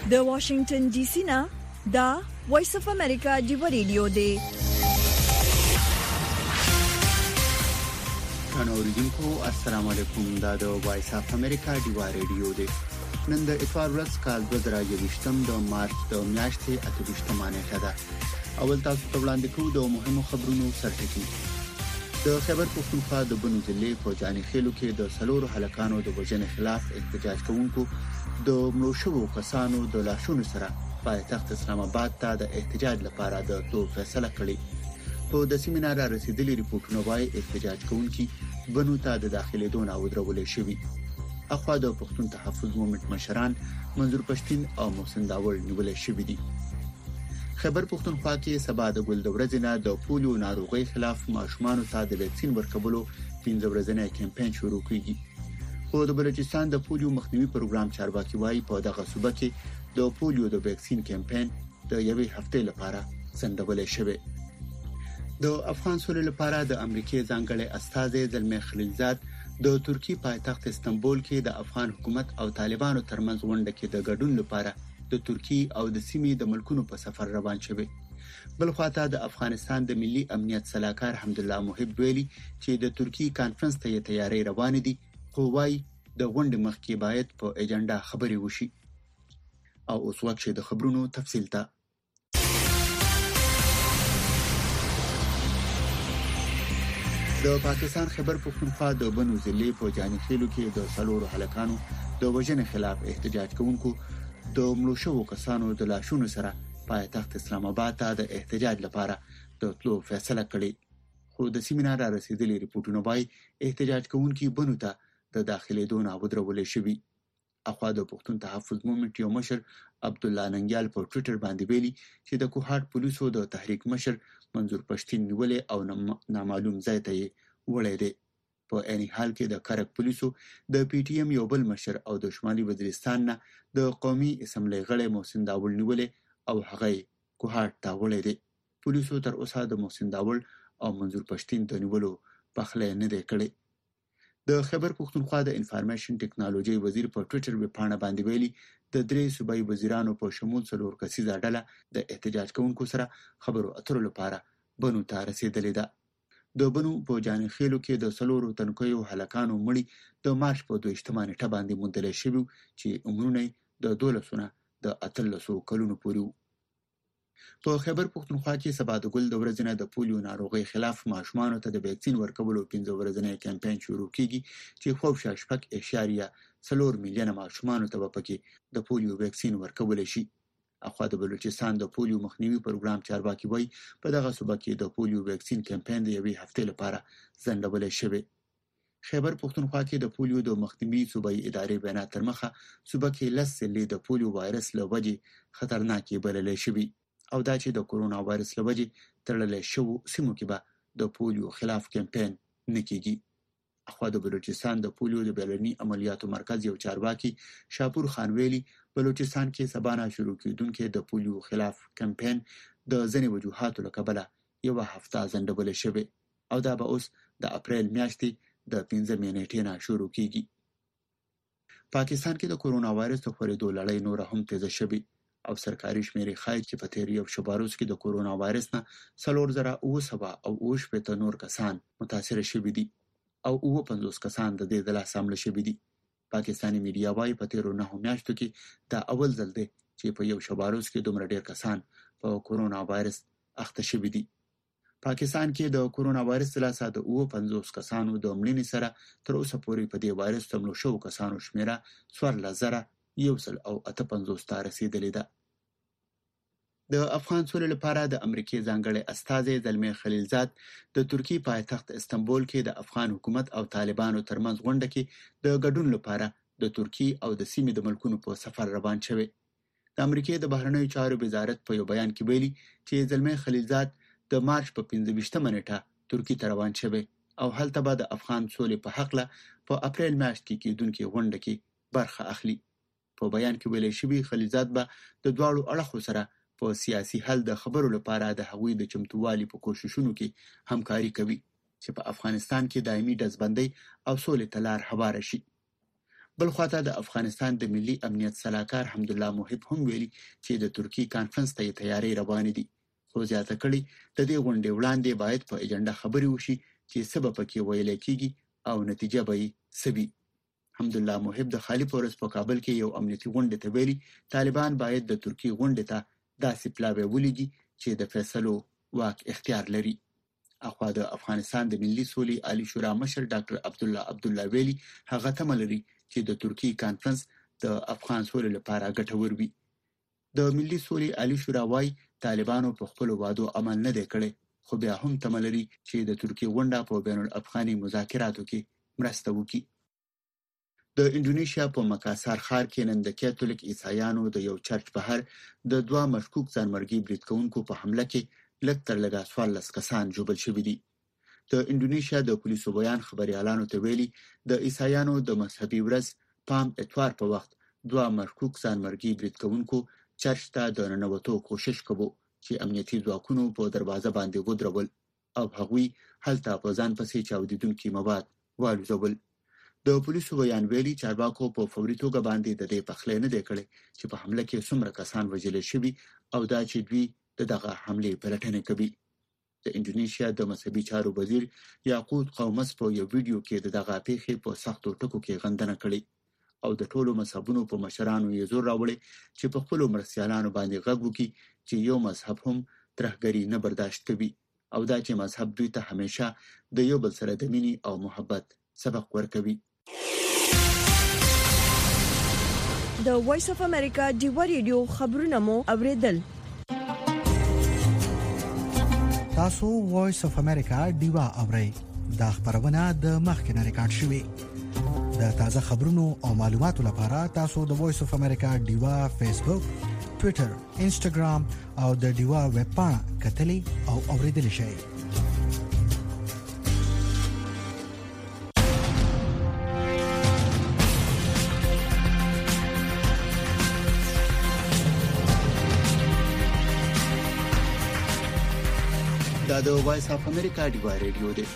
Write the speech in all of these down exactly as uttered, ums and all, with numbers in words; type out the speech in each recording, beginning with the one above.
د واشنگټن ډي سي نه دا وایس اف امریکا دی ریډیو دی. انوریدونکو السلام علیکم. دا د وایس اف امریکا دی ریډیو دی. نن د اتوار ورځ کال دوه زره یوویشتم د مارچ د میاشتې اته ویشتمه نیټه ده. اول تاسو ته وړاندې کوو د مهمو خبرونو سرټکی. د خیبر پښتونخوا د بنو ضلع په جاني خیلو کې د سلورو هلکانو د وژنې خلاف احتجاج کوونکو د مړو شوو کسانو د لاشونو سره پایتخت اسلام آباد ته د احتجاج لپاره د تلو فیصله کړې. په د سیمینار رسیدلي ریپورتونو وايي احتجاج کوونکي بنو ته د داخلي دون او درولې شوی. اخوا د پښتون تحفظ مومنت مشران منظور پښتين او محسن داور نیولې شوی دي. خیبر پښتونخوا کې سبا د ګل د ورځې نه د پولیو ناروغي خلاف ماشومان ته د ویکسین ورکولو پنځه ورځنی کمپاین شروع کیږي. خو د بلوچستان د پولیو مخنیوي پروګرام چارواکي وايي په دغه صوبه کې د پولیو د ویکسین کمپاین د یوې هفتې لپاره ځنډول شوی. د افغان سولې لپاره د امریکای ځانګړي استازي زلمي خلیلزاد د ترکی پایتخت استنبول کې د افغان حکومت او طالبانو ترمنځ غونډه کې د ګډون لپاره د ترکی او د سیمې د ملکونو په سفر روان شوی. بل خواته د افغانستان د ملي امنیت صلاحکار حمدالله محب ویلي چې د ترکی کانفرنس ته تیاری روان دي، خو وايي د غونډې مخکې باید په ایجنډا خبرې وشي. او اوس وخت چې د خبرونو تفصیل ته د پاکستان خیبر پښتونخوا د بنو ضلع په جاني خیلو کې د سلورو هلکانو د وژنې خلاف احتجاج کوونکو د مړو شوو کسانو د لاشونو سره پایتخت اسلام آباد ته د احتجاج لپاره د تلو فیصله کړې. خو د سیمینار رسیدلي ریپورتونو وايي احتجاج کوونکي بنو ته د داخلي دون او درولې شوی. اخوا د پښتون تحفظ مومنت یو مشر عبد الله ننګیال په ټوئیټر باندې ویلي چې د کوهاټ پولیسو د تحریک مشر منظور پښتين نیولې او نامعلوم ځای ته وړې دي. په اني حال کې د کرک پولیسو د پی ټی ایم یو بل مشر او د شمالي وزیرستان نه د قومي اسمبلی غړی محسن داول نیولې او هغه کوهاټ ته وړې دي. پولیسو تر اوسه د محسن داول او منظور پښتين د نیولو پخله نه دی کړی. د خیبر پښتونخوا د انفارمیشن ټیکنالوژي وزیر په ټوئیټر ویبپاڼه باندې ویلي د درې صوبایي وزیرانو په شمول څلور کسیزه ډله د احتجاج کوونکو سره خبرو اترو لپاره بنو ته رسیدلې ده. د بنو په جاني خیلو کې د سلورو تنکیو هلکانو مړي د مارچ په دویشتمه نیټه باندې موندل شوی چې عمرونه د دولسونه د اتلسو کلونو پورې وو. په خیبر پښتونخوا کې سبا د ګل د ورځې نه د پولیو ناروغي خلاف ماشومان ته د ویکسین ورکولو پنځه ورځنی کمپاین شروع کیږي چې خو شاش پک اشاریه څلور میلیونه ماشومان ته پکې د پولیو ویکسین ورکول شي. اخوا د بلوچستان د پولیو مخنیوي پروګرام چارواکي وایي په دغه صوبه کې د پولیو ویکسین کمپاین د یوې هفتې لپاره ځنډول شوی. خیبر پښتونخوا کې د پولیو د مخنیوي صوبایي ادارې بیانات تر مخه صوبه کې لس سلې د پولیو وایرس له وجې خطرناکې بللې شوی او دا چې د کورونا وایرس له وجې تړلې شوو سیمو کې به د پولیو خلاف کمپاین نه کیږي. اخوا د بلوچستان د پولیو د بیلرني عملیاتو مرکز یو چارواکي شاپور خان ویلي بلوچستان کې سبا شروع کېدونکې د پولیو خلاف کمپاین د ځینې وجوهاتو له کبله یو هفته ځنډول شوی او دا به اوس د اپریل میاشتې د پنځمې نیټې نه شروع کیږي. پاکستان کې د کورونا وایرس د خپرېدو لړۍ نور هم تیزه شوې او سرکاري شمیرې ښایي چې په تیر یو شباروز کې د کورونا وایرس نه څلور زره اوه سوه او اوه شپېته نور کسان متاثر شوي دي او اوه پنځوس کسان د دې د لاسه مړه شوي دي. پاکستاني میډیا وايي په تیرو نهو میاشتو کې دا اول ځل دی چې په یو شباروز کې دومره ډېر کسان په کورونا وایرس اخته شوي دي. پاکستان کې د کورونا وایرس د لاسه د اوه پنځوس کسانو د مړینې سره تر اوسه پورې په دې وایرس د مړو شوو کسانو شمیره څوارلس زره یو سل او اته پنځوس ته رسیدلې ده. د افغان سولې لپاره د امریکای ځانګړي استازي زلمي خلیلزاد د ترکی پایتخت استنبول کې د افغان حکومت او طالبانو ترمنځ غونډه کې د ګډون لپاره د ترکی او د سیمې د ملکونو په سفر روان شوی. د امریکای د بهرنیو چارو وزارت په یو بیان کې ویلي چې زلمي خلیلزاد د مارچ په پنځه ویشتمه نیټه ترکی ته روان شوی او هلته به د افغان سولې په حق له په اپریل میاشت کې کېدونکې غونډه کې برخه اخلي. په بیان کې ویل شوی خلیلزاد به د دواړو اړخو سره په سیاسي حل د خبرو لپاره د هغوی د چمتووالي په کوششونو کې همکاري کوي چې په افغانستان کې دایمي ډزبندۍ او سولې ته لار هواره شي. بل خواته د افغانستان د ملي امنیت سلاکار حمدالله محب هم ویلي چې د ترکی کانفرنس ته تیاری روان دي، خو زیاته کړي د دې غونډې وړاندې باید په اجنډا خبرې وشي چې څه به پکې ویل کېږي او نتیجه به یې څه وي. حمدالله محب د خالي پورس په کابل کې یو امنیتي غونډې ته ویلي طالبان باید د ترکی غونډې ته داسې پلاوی ولګي چې د فیصلو واک اختیار لري. اخوا د افغانستان د ملي سولې عالی شورا مشر ډاکټر عبدالله عبدالله ویلي هغه تمه لري چې د ترکی کانفرنس د افغان سولې لپاره ګټور وي. د ملي سولې عالی شورا وايي طالبانو په خپل وعدو عمل نه دی کړی، خو بیا هم تمه لري چې د ترکی غونډه په بین الافغاني مذاکراتو کې مرسته وکړي. د انډونیشیا په مکاسار ښار کې نن د کاتولیک عیسایانو د یو چرچ بهر د دوه مشکوک ځانمرګي برید کوونکو په حمله کې لږ تر لږه څوارلس کسان ژوبل شوي دي. د انډونیشیا د پولیسو بیان خبريالانو ته ویلي د عیسایانو د مذهبي ورځ پام اتوار په وخت دوه مشکوک ځانمرګي برید کوونکو چرچ ته د ننوتو کوشش کوو چې امنیتي ځواکونو په دروازه باندې ودرول او هغوی هلته په ځان پسې چاودیدونکي مواد والوزول. د پولیسو بیان ویلي چارواکو په فوري توګه باندې د دې پخلی نه دی کړی چې په حمله کې څومره کسان وژل شوي او دا چې دوی د دغه حملې پلټنه کوي. د انډونیشیا د مذهبي چارو وزیر یاقوت قومس په یو ویډیو کې د دغه پیښې په سختو ټکو کې غندنه کړې او د ټولو مذهبونو په مشرانو یې زور راوړی چې په خپل مرسیالانو باندې غږ وکړي چې یو مذهب هم ترهګري نه برداشت کوي او دا چې مذهب دوی ته همیشه د یو بل سره د مینې او محبت سبق ورکوي. د وایس اف امریکا ډیوا ریډیو خبرونه مو اوریدل. تاسو وایس اف امریکا ډیوا اورئ. دا خبرونه د مخکنه ریکارډ شوې. د تازه خبرونو او معلوماتو لپاره تاسو د وایس اف امریکا ډیوا فیسبوک، ټوئیټر، انسټاګرام او د ډیوا ویب پاڼه کتلې او اوریدل شئ. دا د وایس اف امریکا ډیوا ریډیو دی.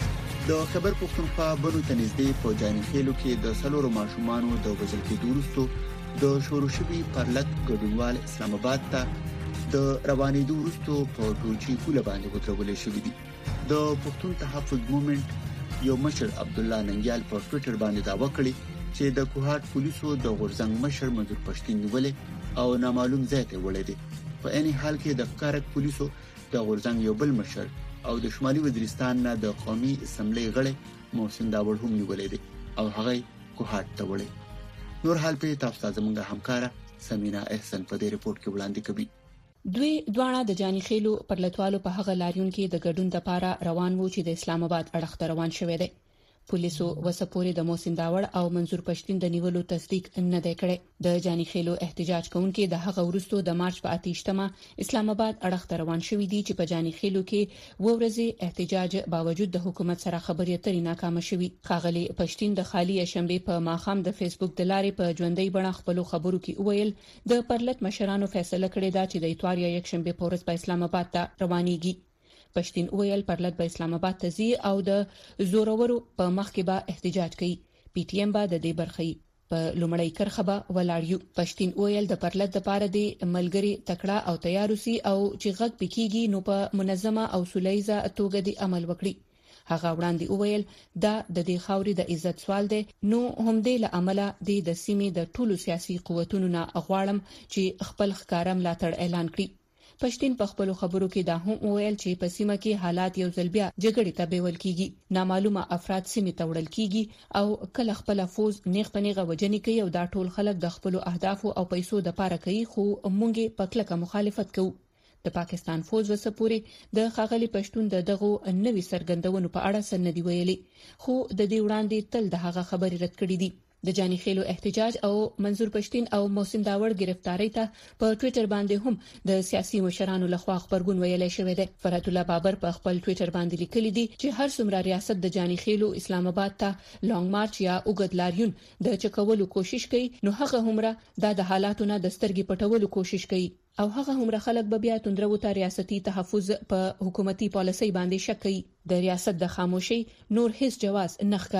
د خبر پښتونخوا بنو ته نږدې په جانخیلو کې د سلورو ماشومانو د وژل کېدو وروسته د شروع شوي پرلط ګډونوال اسلام آباد ته د روانېدو وروسته په ټولچي پوله باندې ودرول شوي دي. د پښتون تحفظ موومېنټ یو مشر عبد الله ننګیال په ټوئیټر باندې داوا کړې چې د کوهاټ پولیسو د غورزنګ مشر منظور پښتين نیولې او نامعلوم ځای ته وړې دي. په عین حال کې د کارک پولیسو د غورزنګ یو بل مشر او د شمالي وزیرستان نه د قومي اسمبلی غړي محسن داوړ هم نیولې دي او هغه کوهاټ ته وړي. نور حال په تاسو ته زموږ همکارا سمینا احسن په دې رپورت کې وړاندې کوي. دوی دوانه د جانخیلو پرلطوالو په هغه لاریون کې د ګډون لپاره روان وو چې د اسلام آباد اړخ ته روان شوې ده. پولیسو وسپوري د محسن داوړ او منظور پښتين د نیولو تصدیق نه دی کړی. د جانخیلو احتجاج کوونکي د هغه ورستو د مارچ په اتهشتمه اسلام آباد اړخ ته روان شوې دي چې په جانخیلو کې وورځي احتجاج باوجود د حکومت سره خبرې اترې ناکامه شوې. خاغلی پښتين د خالی شنبه په ماخام د فیسبوک د لارې په ژوندۍ بڼه خپل خبرو کې وویل د پرلط مشرانو فیصله کړې ده چې د اتوار یا یک شنبه په ورځ په اسلام آباد ته روانيږي. پښتين ویل پرلط به اسلام آباد ته ځي او د زورورو په مخ کې به احتجاج کوي. پی ټی ایم به د دې برخې په لومړی کرخه به ولاړیو. پښتين ویل د پرلط د پاره د ملګری تکړه او تیاروسی او چې غږ پکېږي نو په منظمه او سولېزه توګه د عمل وکړي. هغه وړاندې ویل دا د دې خاوري د عزت سوال دی، نو هم دې له عمله د سیمې د ټولو سیاسي قوتونو نه غواړم چې خپل ښکارم لاتړ اعلان کړي. پښتين په خپل خبرو کې دا هم ویل چې په سیمه کې حالات یو ځل بیا جګړې ته بیول کیږي. نامعلومه افراد سیمه ته وړل کیږي او کله خپل فوز نیغ پنیغه وجنې کوي او دا ټول خلک د خپل اهدافو او پیسو د پاره کوي، خو مونږ په کلکه مخالفت کوو. د پاکستان فوج وسپوري د خاغلی پښتون د دغو نوي سرګندونو په اړه سند ویلي، خو د دې وړاندې تل د هغه خبرې رد کړې دي. د جانخیلو احتجاج او منظور پښتين او محسن داوړ گرفتاری ته په ټوئیټر باندې هم د سیاسي مشرانو لخوا خبرګون ویلای شوی دی. فرات الله بابر په خپل ټوئیټر باندې لیکلي دي چې هر څومره ریاست د جانخیلو اسلام آباد ته لانګ مارچ یا اوګد لاریون د چکولو کوشش کوي، نو هغه همره د حالاتو نه د سترګې پټولو کوشش کوي او هغه همره خلک به بیا توندرو ته ریاستي تحفظ په حکومتي پالیسۍ باندې شک کوي. د ریاست د خاموشي نور هیڅ جواز نه ښکاري.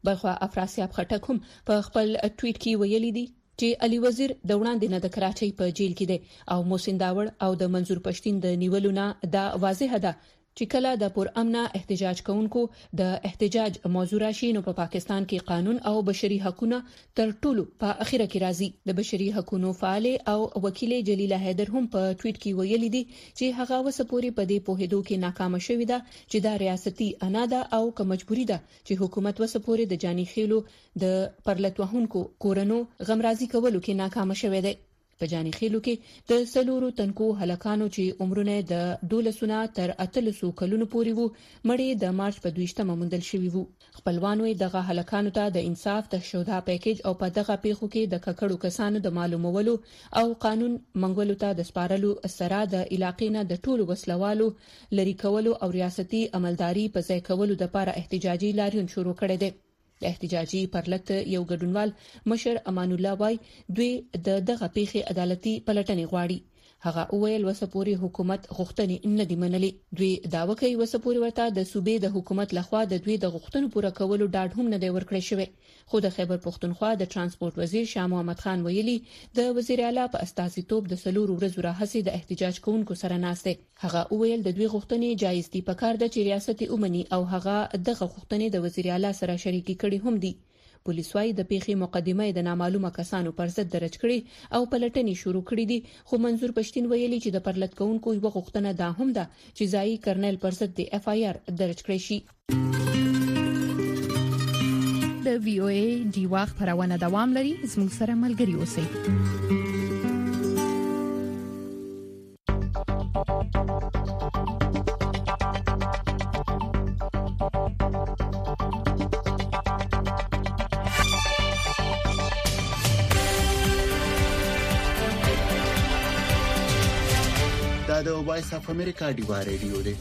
برخوا افراسیاب خټک هم په خپل ټویټ کې ویلي دي چې علي وزیر د وړاندې نه د کراچۍ په جیل کې دی او محسن داوړ او د منظور پښتين د نیولو نه دا واضح ده چې کله د پر امنه احتجاج کوونکو د احتجاج موضوع راشي نو په پا پاکستان کې قانون او بشري حقوقونه تر ټولو په اخیره کې راځي د بشري حقوقو فعال او وکیل جلیله حیدر هم په ټویټ کې ویلي دي چې هغه وسپوري په دې پوهېدو کې ناکام شوې ده چې دا ریاستي انا ده او که مجبوری ده چې حکومت وسپوري د جاني خېلو د پرلتوهونکو کورونو غمرازي کولو کې ناکام شوې ده په جاني خېلو کې د سلورو تنکو هلکانو چې عمرونه د دولسونه تر اتلسو کلونو پورې وو مړې د مارچ په دویشتمه موندل شوې وو خپلوانو دغه هلکانو ته د انصاف تشهدا پیکیج او په دغه پیښو کې د ککړو کسانو د معلومولو او قانون منګولو ته د سپارلو سره د علاقې نه د ټولو وسلوالو لری کولو او ریاستي عملداري په ځای کولو د لپاره احتجاجي لاریون شروع کړي دي د احتجاجي پرلط یو ګډونوال مشر امان الله وای دوی د دغه پیښې عدالتي پلټنې غواړي هغه اویل وسپوري حکومت غوښتنې نه دی منلي دوی داوا کوي وسپوري ورته د صوبې د حکومت لخوا د دوی د غوښتنو پوره کولو ډاډ هم نه دی ورکړی شوی خو د خیبر پښتونخوا د ترانسپورت وزیر شاه محمد خان ویلي د وزیر اعلی په استازیتوب د سلور ورځو راهسي د احتجاج کوونکو سره ناشته هغه اویل د دوی غوښتنې جایز دي په کار د ریاست اومني او هغه دغه غوښتنې د وزیر اعلی سره شریکي کړي هم دي پولیس وايي د پیښې مقدمه د نامعلومه کسانو پر ضد درج کړي او پلټنې شروع کړې دي خو منظور پښتين ویلي چې د پرلط کوونکو یو غوښتنه دا هم ده چې ځای کرنل پر ضد د اف آی آر درج کړي شي د وی او ای دی واخ پرونه دوام لري زموږ سره ملګري اوسئ د وایس اف امریکا دیوا ریډیو دی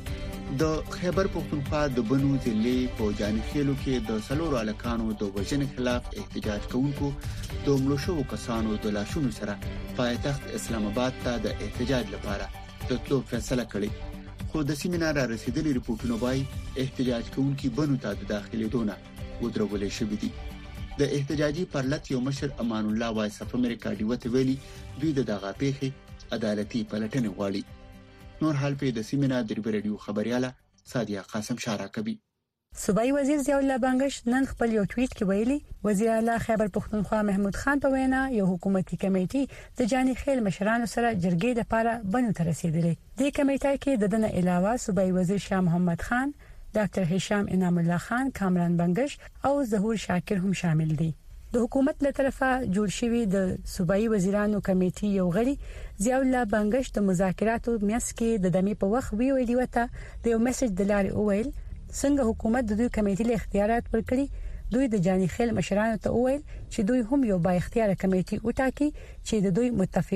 د خیبر پښتونخوا د بنو ضلع په جاني خېلو کې د سلورو الکانو د وژنې خلاف احتجاج کوونکو د ملوشو کسانو د لاشونو سره پایتخت اسلام آباد ته د احتجاج لپاره د تلو فیصله کړې خو د سیمینار رسیدلي ریپورتونو وايي احتجاج کوونکي بنو ته د داخلي دونه ودرولې شوې دي د احتجاجي پرلط یو مشر امان الله وایس اف امریکا دیوا ته ویلي دوی د دغه پیښې عدالتي پلټنې غواړي نور حال په د سیمینار د ریډیو خبرياله سادیا قاسم شارع کوي صوبایي وزیر ضیاء الله بنگش نن خپل یو ټویټ کې ویلي وزیر اعلی خیبر پښتونخوا محمود خان په وینا یو حکومتي کمیټي د جاني خېل مشرانو سره جرګې لپاره بنو ته رسیدلې د کمیټې کې د دنه علاوه صوبایي وزیر شاه محمد خان ډاکټر هشام انعام الله خان کامران بنگش او ظهور شاکر هم شامل دي د حکومت له طرفه جوړ شوی د صوبایي وزیرانو کمیټي یو غړي ضیاء الله بنگش د مذاکراتو میاس کې د دمي په وخت وی ویلی وته د یو میسج د لارې اویل څنګه حکومت د دوی کمیټي له اختیارات ورکړي دوی د جاني خېل مشرانو ته اویل چې دوی هم یو با اختیار کمیټي وټاکي چې د دوی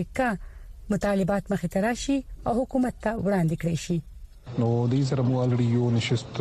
متفقه مطالبات مخې ته راشي او حکومت ته وړاندې کړي شي نو دې سره مو الریډي یو نشست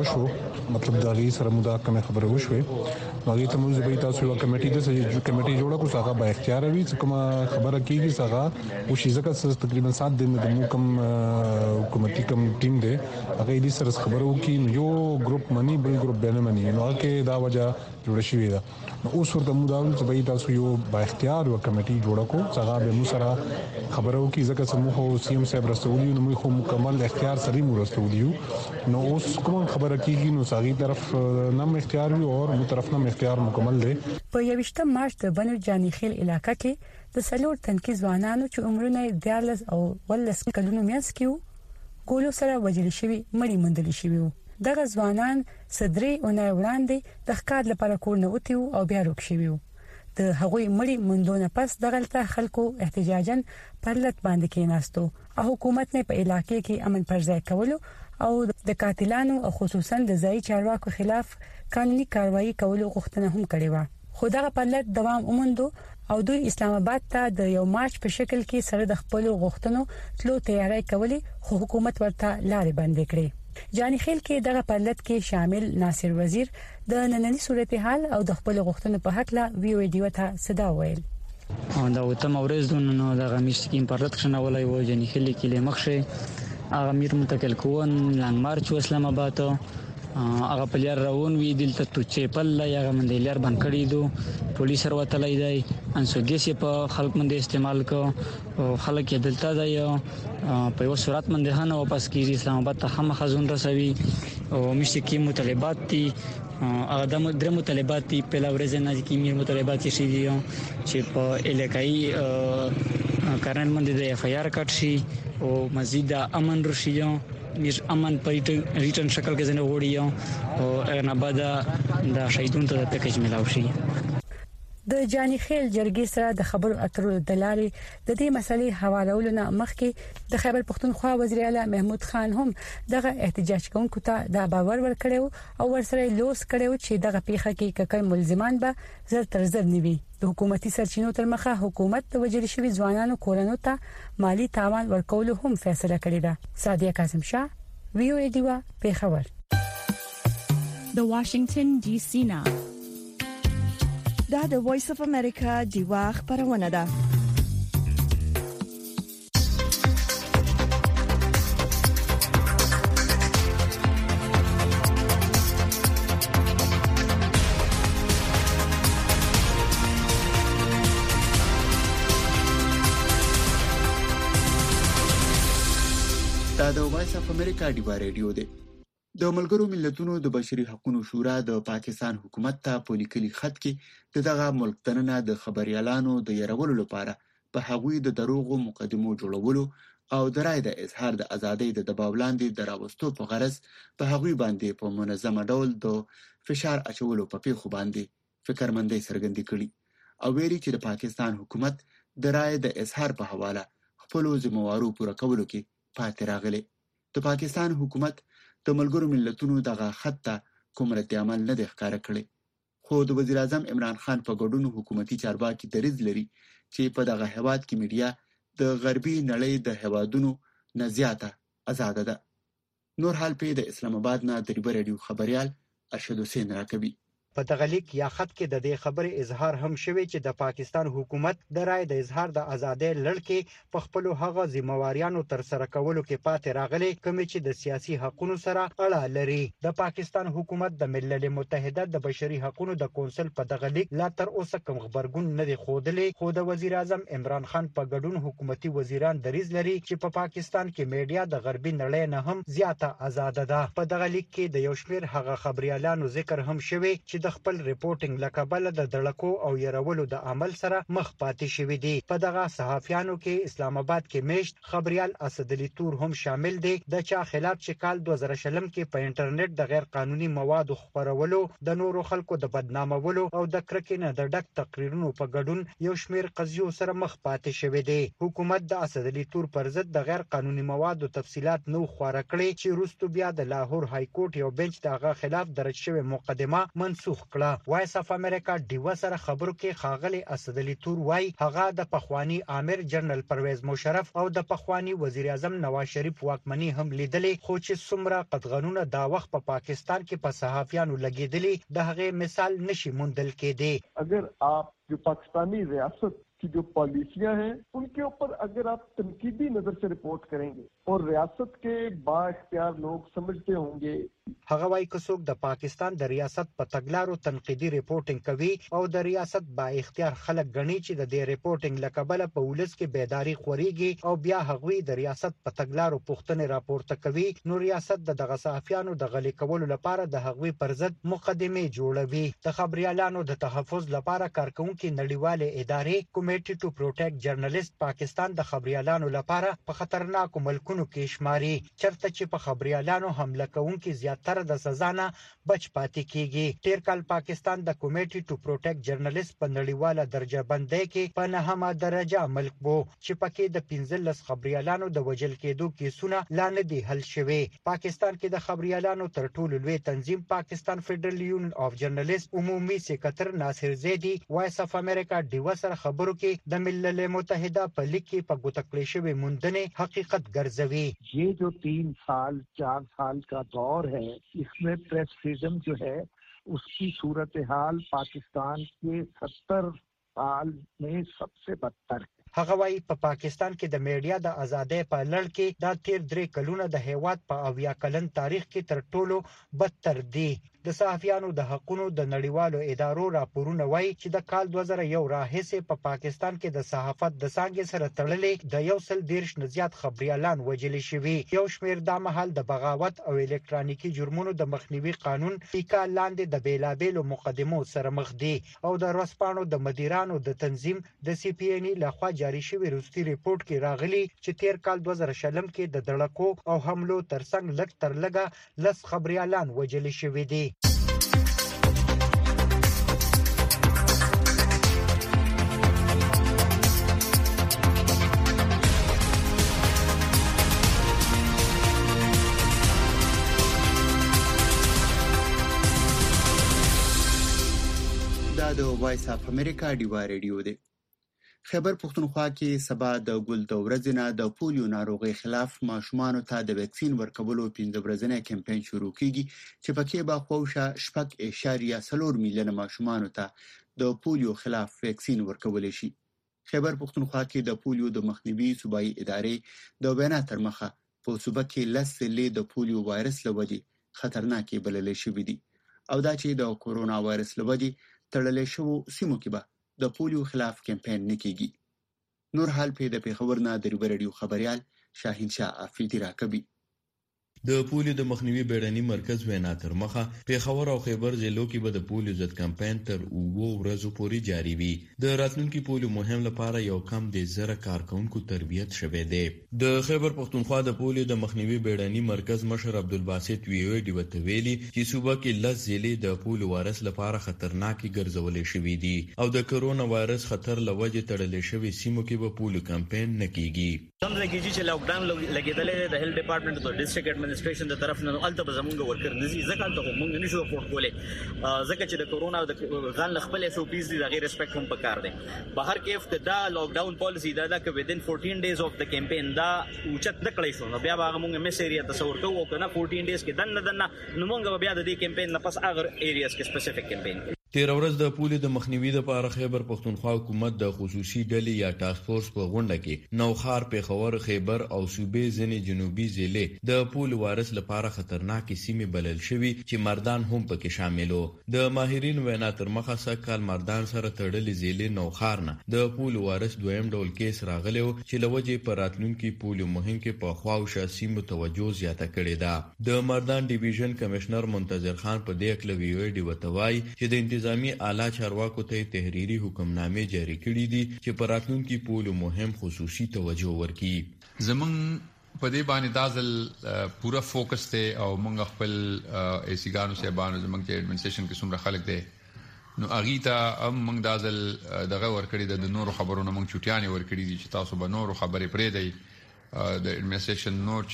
وشو مطلب دا غي سره مو دا کوم خبره وشوه هغه ته موږ به تاسو یو کمیټي د کمیټي جوړه کو څنګه با اختیار وي کوم خبره کیږي څنګه او شي ځکه تقریبا سات دن د مو کوم حکومتي کوم ټیم دی هغه دې سره خبرو کې یو ګروپ منی بل ګروپ بینه منی نو هغه دا وجه جوړ شوی دا نو اوس ورته مو دا چې به تاسو یو با اختیار یو کمیټي جوړه کو څنګه به مو سره خبرو کې ځکه چې مو سیم صاحب رسولي نو مو مکمل اختیار سره مرستولیو نو اوس کوم خبره کیږي نو ساغي طرف نم اختیار وي او مو طرف نم اختیار مکمل دی په یوشته مارچ د بنو جاني خېل علاقې کې د سلور تنکي ځوانانو چې عمرونه دیارلس او ولس کلونو میاس کېو ګولو سره وجل شوی مړی مندل شوی دغه ځوانان صدري او نه وړاندې د ښکار لپاره کور نه وتیو او بیا روک شوی د هغوی مړی مندونه پس دغلته خلکو احتجاجن پرلط باندې کېناستو او حکومت نه په علاقې کې امن پرځای کولو او د قاتلانو او خصوصا د ځای چارواکو خلاف قانوني کاروایی کولو غوښتنه هم کړې و خو دغه پرلط دوام وموندو او دوی اسلام آباد ته د یو مارچ په شکل کې سره د خپل غوښتنو تلو تیاری کولی خو حکومت ورته لارې بندې کړې جاني خېل کې دغه پرلط کې شامل ناصر وزیر د نننی صورتحال او د خپل غوښتنو په حق لا وی ویډیو ته صدا ویل دا وته مورز دونه د غمیش کې پرلط خنه ولای و جاني خېل کې له مخشه هغه میر متکل کوون لنګ مارچ اسلام آباد هغه پلیار روان وی دلته تو چپل لا هغه من دلار باندې کړی دو پولیس ورته لای دی انسوګي په خلک باندې استعمال کو او خلک دلته دی په یو صورت باندې هنه واپس کیږي اسلام آباد ته هم خزون رسوي او مشتکی مطالبات دي هغه د درې مطالبات دي په لوري نه کې میر مطالبات شي دي چې په الکای کارن باندې د اف آی آر کټ شي او مزید امن رشي میر امن په ریټن شکل کې زنه وړي او نه بعد د شهیدونو ته پیکیج ملاوي شي. د جانی خیل جرګې سره د خبرو اترو د لارې د دې مسلې حوالهولو نه مخکې د خیبر پختونخوا وزیر اعلی محمود خان هم دغه احتجاج کوونکو ته د باور ورکړیو او ورسره لوس کړیو چې دغه پیښه کې ککړ ملزمان به زر تر زر نیوي. د حکومتي سرچینو تر مخه حکومت د وجل شوی ځوانانو کورونو ته مالی تاوان ورکول هم فیصله کړې ده. سادیه کاظم شاه وی او ای دیوا پیښور. د واشنگټن ډي سي نه دا د وایس اف امریکا دیوا خبرونه ده. دا د وایس اف امریکا دیوا ریډیو دی. د ملګرو ملتونو د بشري حقوقو شورا د پاکستان حکومت ته په لیکلي خط کې دغه ملک دننه د خبريالانو د يرولو لپاره په هغوی د دروغو مقدمو جوړولو او د رای د اظهار د ازادۍ د دباو لاندې دراوستو په غرض په هغوی باندې په منظمه ډول د فشار اچولو په پیښو باندې فکرمندۍ څرګندې کړي او ویلي چې د پاکستان حکومت د رای د اظهار په حواله خپل ذمہوارو پوره کولو کې پاتې راغلی. د پاکستان حکومت د ملګرو ملتونو دغه خط ته کوم رد عمل نه دی ښکاره کړی، خو د وزیر اعظم عمران خان په ګډون حکومتي چارواکي دریځ لري چې په دغه هیواد کې میډیا د غربي نړۍ د هیوادونو نه زیاته آزاده ده. نور حال په د اسلام آباد نه د ریبر رادیو خبريال ارشد حسین راکوي. په دغه لیک یا خط کې د دې خبرې اظهار هم شوی چې د پاکستان حکومت د رای د اظهار د ازادۍ لړ کې په خپل هغه ذمہواریانو تر سره کولو کې پاتې راغلي کوم چې د سیاسي حقوقو سره اړه لري. د پاکستان حکومت د ملل متحده د بشري حقوقو د کونسل په دغه لیک لا تر اوسه کوم خبرګون نه دی خوده، خو د وزیر اعظم عمران خان په ګډون حکومتي وزیران دریځ لري چې په پا پاکستان کې میډیا د غربي نړۍ نه هم زیاته آزاده ده. په دغه لیک کې د یو شمېر هغه خبريالانو ذکر هم شوی چې د خپل ریپورټینګ لکبل د دړکو او يرولو د عمل سره مخ پاتې شوی دی. په دغه صحافیانو کې اسلام آباد کې میشت خبريال اسد علي تور هم شامل دی، د چا خلاف چې کال دوه زره شلم کې په انټرنیټ د غیر قانوني موادو خپرولو، د نورو خلکو د بدنامولو او د کرکې نه د ډک تقریرونو په ګډون یو شمېر قضیو سره مخ پاتې شوی دی. حکومت د اسد علي تور پر ضد د غیر قانوني موادو تفصيلات نو خبره کړې چې وروسته بیا د لاهور های کورټ یو بنچ دغه خلاف درج شوی مقدمه منسوخ کړه. وایس اف امریکا ډیوا سره خبرو کې خاغلی اسد علي تور وای هغه د پخوانی امیر جنرال پرویز مشرف او د پخوانی وزیر اعظم نواز شریف واکمنی هم لیدلې، خو چې څومره قطغنونه دا وخت په پا پاکستان کې په صحافیانو لګیدلې د هغه مثال نشي موندل کېدی. اگر آپ جو پاکستانی ریاست की जो पॉलिसियां हैं उनके ऊपर अगर आप तनकीदी नजर से रिपोर्ट करेंगे और रियासत के बाइख्तियार लोग समझते होंगे هغه وايي که څوک د پاکستان د ریاست په تګلارو تنقیدي ریپورټینګ کوي او د ریاست با اختیار خلک غني چې د دې ریپورټینګ لکبله په ولس کې بیداری خوريږي او بیا هغوی د ریاست په تګلارو پوښتنې راپورته کوي، نو ریاست د دغه صحافیانو د غلي کولو لپاره د هغوی پر ضد مقدمه جوړوي. د خبريالانو د تحفظ لپاره کارکونکو نړیواله ادارې کمیټي ټو پروټیکټ جرنالیست پاکستان د خبريالانو لپاره په خطرناکو ملکونو کې شماري، چرته چې په خبريالانو حمله کوونکي زیاتره د سزا نه بچ پاتې کیږي. تیر کال پاکستان د کمیټي ټو پروټیکټ جرنالیست په نړیواله درجه بندۍ کې په نهمه درجه ملک وو چې پکې د پنځلس خبريالانو د وجل کېدو کیسونه لا نه دي حل شوي. پاکستان کې د خبريالانو تر ټولو لوی تنظیم پاکستان فدرل یونین اف جرنالیست عمومي سکرټر ناصر زیدی وایس اف امریکا ډیوا سره خبرو کې د ملل متحده په لیک کې په ګوته کړې شوی موندنې حقیقت ګرځوي. یہ جو تین سال چار سال کا دور ہے اس میں پریس فریڈم جو ہے اس کی صورتحال پاکستان کے ستر سال میں سب سے بدتر ہے. هغه وايي په پا پاکستان کې د میډیا د ازادۍ په لړ کې د تیر درې کلونه د هیواد په اویا کلن تاریخ کې تر ټولو بدتر دي. د صحافیانو د حقوقو د نړیوالو ادارو راپورونه وایي چې د کال دوه زره یو راهیسې په پا پاکستان کې د صحافت د څانګې سره تړلې د یو سل دیرش نه زیات خبريالان وژل شوي. یو شمېر د مهال د بغاوت او الکترونیکي جرمونو د مخنیوي قانون ټیکا لاندې د بیلابېلو مقدمو سره مخ دي او د ورځپاڼو د مدیرانو د تنظیم د سی پی ان لخوا جاري شوی وروستي ریپورت کې راغلي چې تیر کال دوه زره شلم کې د دړکو او حملو ترڅنګ لږ تر لږه لس خبريالان وژل شوي دي. د وایس اف امریکا ډیوا ریډیو دی. خیبر پښتونخوا کې سبا د ګل د ورځې نه د پولیو ناروغي خلاف ماشومان ته د ویکسین ورکولو پنځه ورځنی کمپاین شروع کیږي چې پکې به خوښه شپږ اشاریه څلور میلیونه ماشومان ته د پولیو خلاف ویکسین ورکول شي. خیبر پښتونخوا کې د پولیو د مخنیوي صوبایي ادارې د بیان تر مخه په صوبه کې لس لې د پولیو وایرس لودي خطرناکي بلل شوې دي او دا چې د کورونا وایرس لودي تړلې شو سیمو کې به د پولیو خلاف کمپاین نکېږي. نور حال په د پیښور نه د ریډیو خبريال شاهین شاه افریدي راکبي. د پولیو د مخنیوي بیړني مرکز وینا تر مخه پیښور او خیبر ضلعو کې به د پولیو ضد کمپاین تر اوو ورځو پورې جاری وي. د راتلونکي پولیو مهم لپاره یو کم د زره کارکونکو تربیت شوه دی. د خیبر پښتونخوا د پولیو د مخنیوي بیړني مرکز مشر عبدالباسط ویوی دی وتویلی چې صوبه کې لس ضلع د پولیو وایرس لپاره خطرناکي ګرځولې شوې دي او د کرونا وایرس خطر لوجه تړلې شوې سیمو کې به پولیو کمپاین نکېږي. څنګه لګیږي چې لاک ډاون لګیدلې د هیلث ډپارټمنټ او ډیسټریکټ ایڈمنسټریشن د طرف نه الته به زمونږ ورکر نزي ځکه ته موږ نشو افورد کولای ځکه چې د کورونا او د ځان خپل ایس او پیز دي د غیر ریسپیکټ هم پکار دي. بهر کې ابتدا لاک ډاون پالیسی دا ده چې within fourteen days of the campaign دا اوچت نکړی شو نو بیا به موږ مس ایریا تصور کوو کنه fourteen days کې دنه دنه نو موږ بیا د دې کمپاین نه پس اگر ایریاز کې سپیسیفیک کمپاین. تیر ورځ د پولیو د مخنیوي لپاره خیبر پښتونخوا حکومت د خصوصي ډلې یا ټاسک فورس په غونډه کې نوخار پیښور خیبر او صوبې ځینې جنوبي ضلع د پولیو وایرس لپاره خطرناکې سیمې بلل شوي چې مردان هم پکې شاملو. د ماهرین وینا تر مخه سکهال مردان سره تړلې ضلع نوخار نه د پولیو وایرس دویم ډول کیس راغلی و چې لوجه پر راتلونکي پولیو مهم کې په خواوشه سیمو توجه زیاته کړې ده. د مردان ډیویژن کمشنر منتظر خان په دې اکل ویوی دی وتوای چې د انتظامی اعلی چارواکو ته تحریری حکمنامې جاری کړې دي چې پر راتلونکي پولیو مهم خصوصي توجه ورکړي. زمون په دې باندې دازل پورا فوکس ته او موږ خپل ایسیګانو سیبانو زمونږ کې ایڈمنسټریشن کې څومره خلک دي نو اغیتا هم موږ دازل دغه ورکړي د نورو خبرونو موږ چټیانه ورکړي دي چې تاسو به نورو خبرې پرې دی د ایڈمنسټریشن نور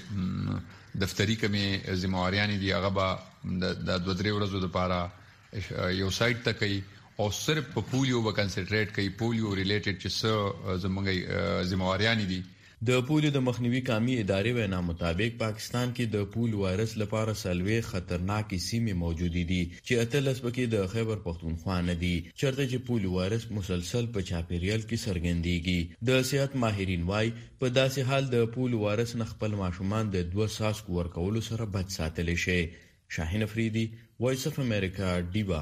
چې دفتری کمې ذمہواریان دي هغه به د دوه درې ورځې لپاره یو سایت ته کوي او صرف په پولیو به کنسنټریټ کوي پولیو ریلیټډ چې څه زموږ ذمہواریان دي. د پولیو د مخنیوي قومي ادارې وینا مطابق پاکستان کې د پولیو وایرس لپاره سلوي خطرناکې سیمې موجود دي چې اتلس پکې د خیبر پښتونخوا نه دي چرته چې پولیو وایرس مسلسل په چاپیریال کې څرګندېږي. د صحت ماهرین وايي په داسې حال د پولیو وایرس نه خپل ماشومان د دوه ساسکو ورکولو سره بچ ساتلی شي. شاهین افریدي وایس اف امریکا ډیوا.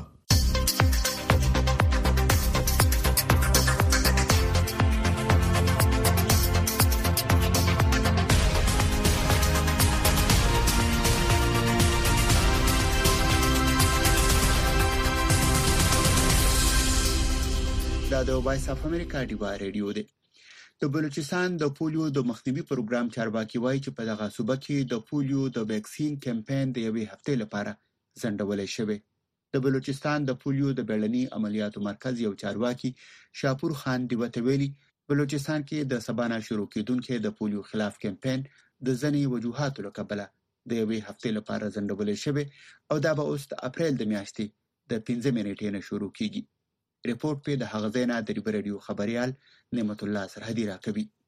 دا د وایس اف امریکا ډیوا ریډیو دی. د بلوچستان د پولیو د مخنیوي پروګرام چارواکي وایي چې په دغه صوبه کې د پولیو د ویکسین کمپاین د یوې هفتې لپاره ځنډولې شوی. د بلوچستان د پولیو د بیړني عملیاتو مرکز یو چارواکي شاپور خان دی وتویلی بلوچستان کې د سبانا شروع کېدونکې د پولیو خلاف کمپاین د ځنې وجوهاتو له کبله د یوې هفتې لپاره ځنډولې شوی او دا به اوس د اپریل د میاشتې د پنځه نیټې نه شروع کیږي. ریپورت په د هغه ځای نه د ریډیو خبريال نعمت الله سرحدي راکوي.